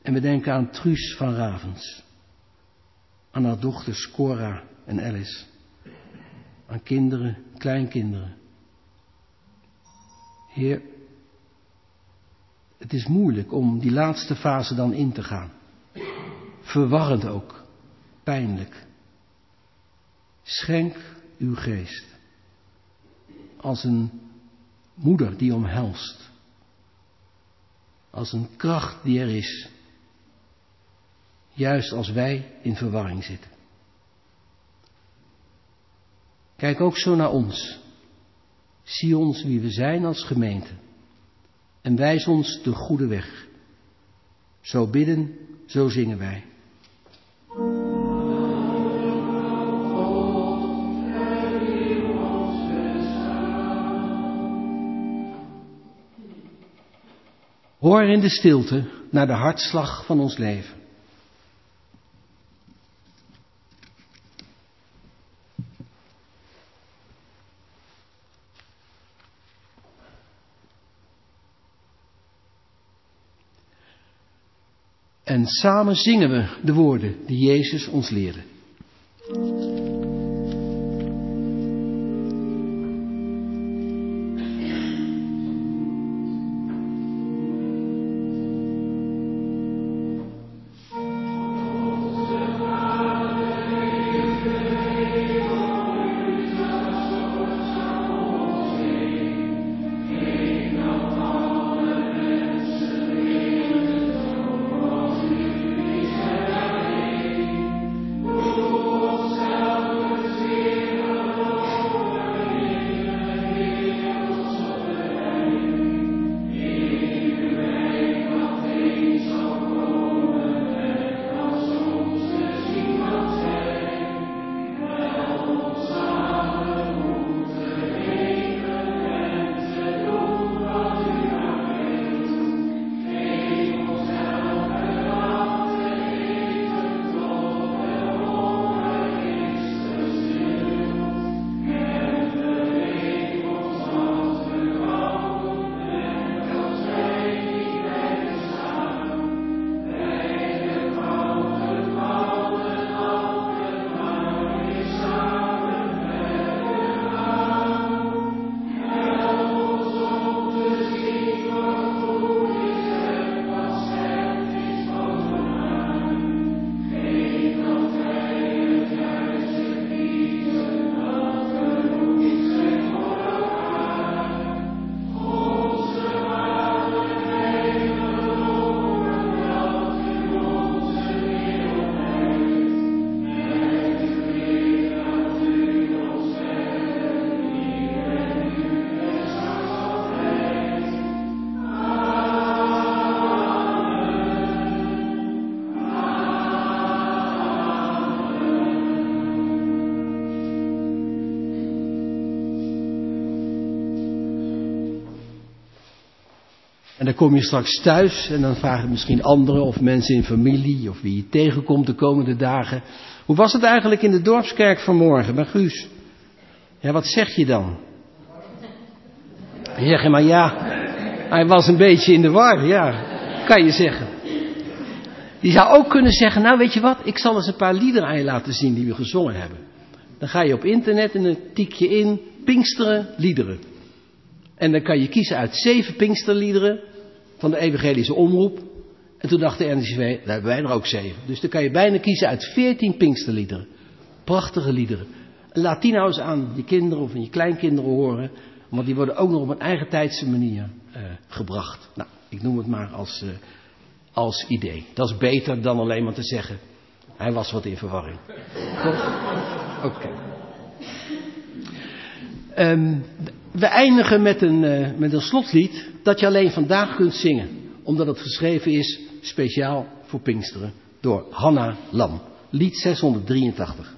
En we denken aan Truus van Ravens. Aan haar dochters Cora en Alice. Aan kinderen, kleinkinderen. Heer, het is moeilijk om die laatste fase dan in te gaan. Verwarrend ook. Pijnlijk. Schenk uw geest. Als een moeder die omhelst. Als een kracht die er is. Juist als wij in verwarring zitten. Kijk ook zo naar ons. Zie ons wie we zijn als gemeente. En wijs ons de goede weg. Zo bidden, zo zingen wij. Hoor in de stilte naar de hartslag van ons leven. En samen zingen we de woorden die Jezus ons leerde. En dan kom je straks thuis en dan vragen misschien anderen of mensen in familie of wie je tegenkomt de komende dagen. Hoe was het eigenlijk in de dorpskerk vanmorgen bij Guus? Ja, wat zeg je dan? Je zegt maar ja, hij was een beetje in de war, ja, kan je zeggen. Je zou ook kunnen zeggen, nou weet je wat, ik zal eens een paar liederen aan je laten zien die we gezongen hebben. Dan ga je op internet en dan tik je in Pinksteren liederen. En dan kan je kiezen uit zeven Pinksterliederen van de Evangelische Omroep. En toen dacht de N C V, daar hebben wij er ook zeven. Dus dan kan je bijna kiezen uit veertien Pinksterliederen. Prachtige liederen. En laat die nou eens aan je kinderen of aan je kleinkinderen horen. Want die worden ook nog op een eigen tijdse manier uh, gebracht. Nou, ik noem het maar als, uh, als idee. Dat is beter dan alleen maar te zeggen, hij was wat in verwarring. Oké. Okay. Um, we eindigen met een, uh, met een slotlied dat je alleen vandaag kunt zingen. Omdat het geschreven is speciaal voor Pinksteren door Hanna Lam. Lied zeshonderddrieëntachtig.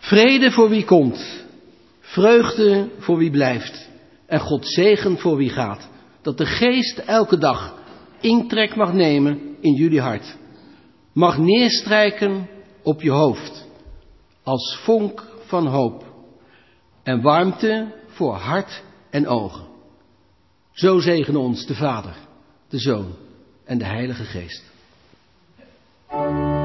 Vrede voor wie komt, vreugde voor wie blijft en God zegen voor wie gaat. Dat de geest elke dag intrek mag nemen in jullie hart. Mag neerstrijken op je hoofd als vonk van hoop en warmte voor hart en ogen. Zo zegene ons de Vader, de Zoon en de Heilige Geest.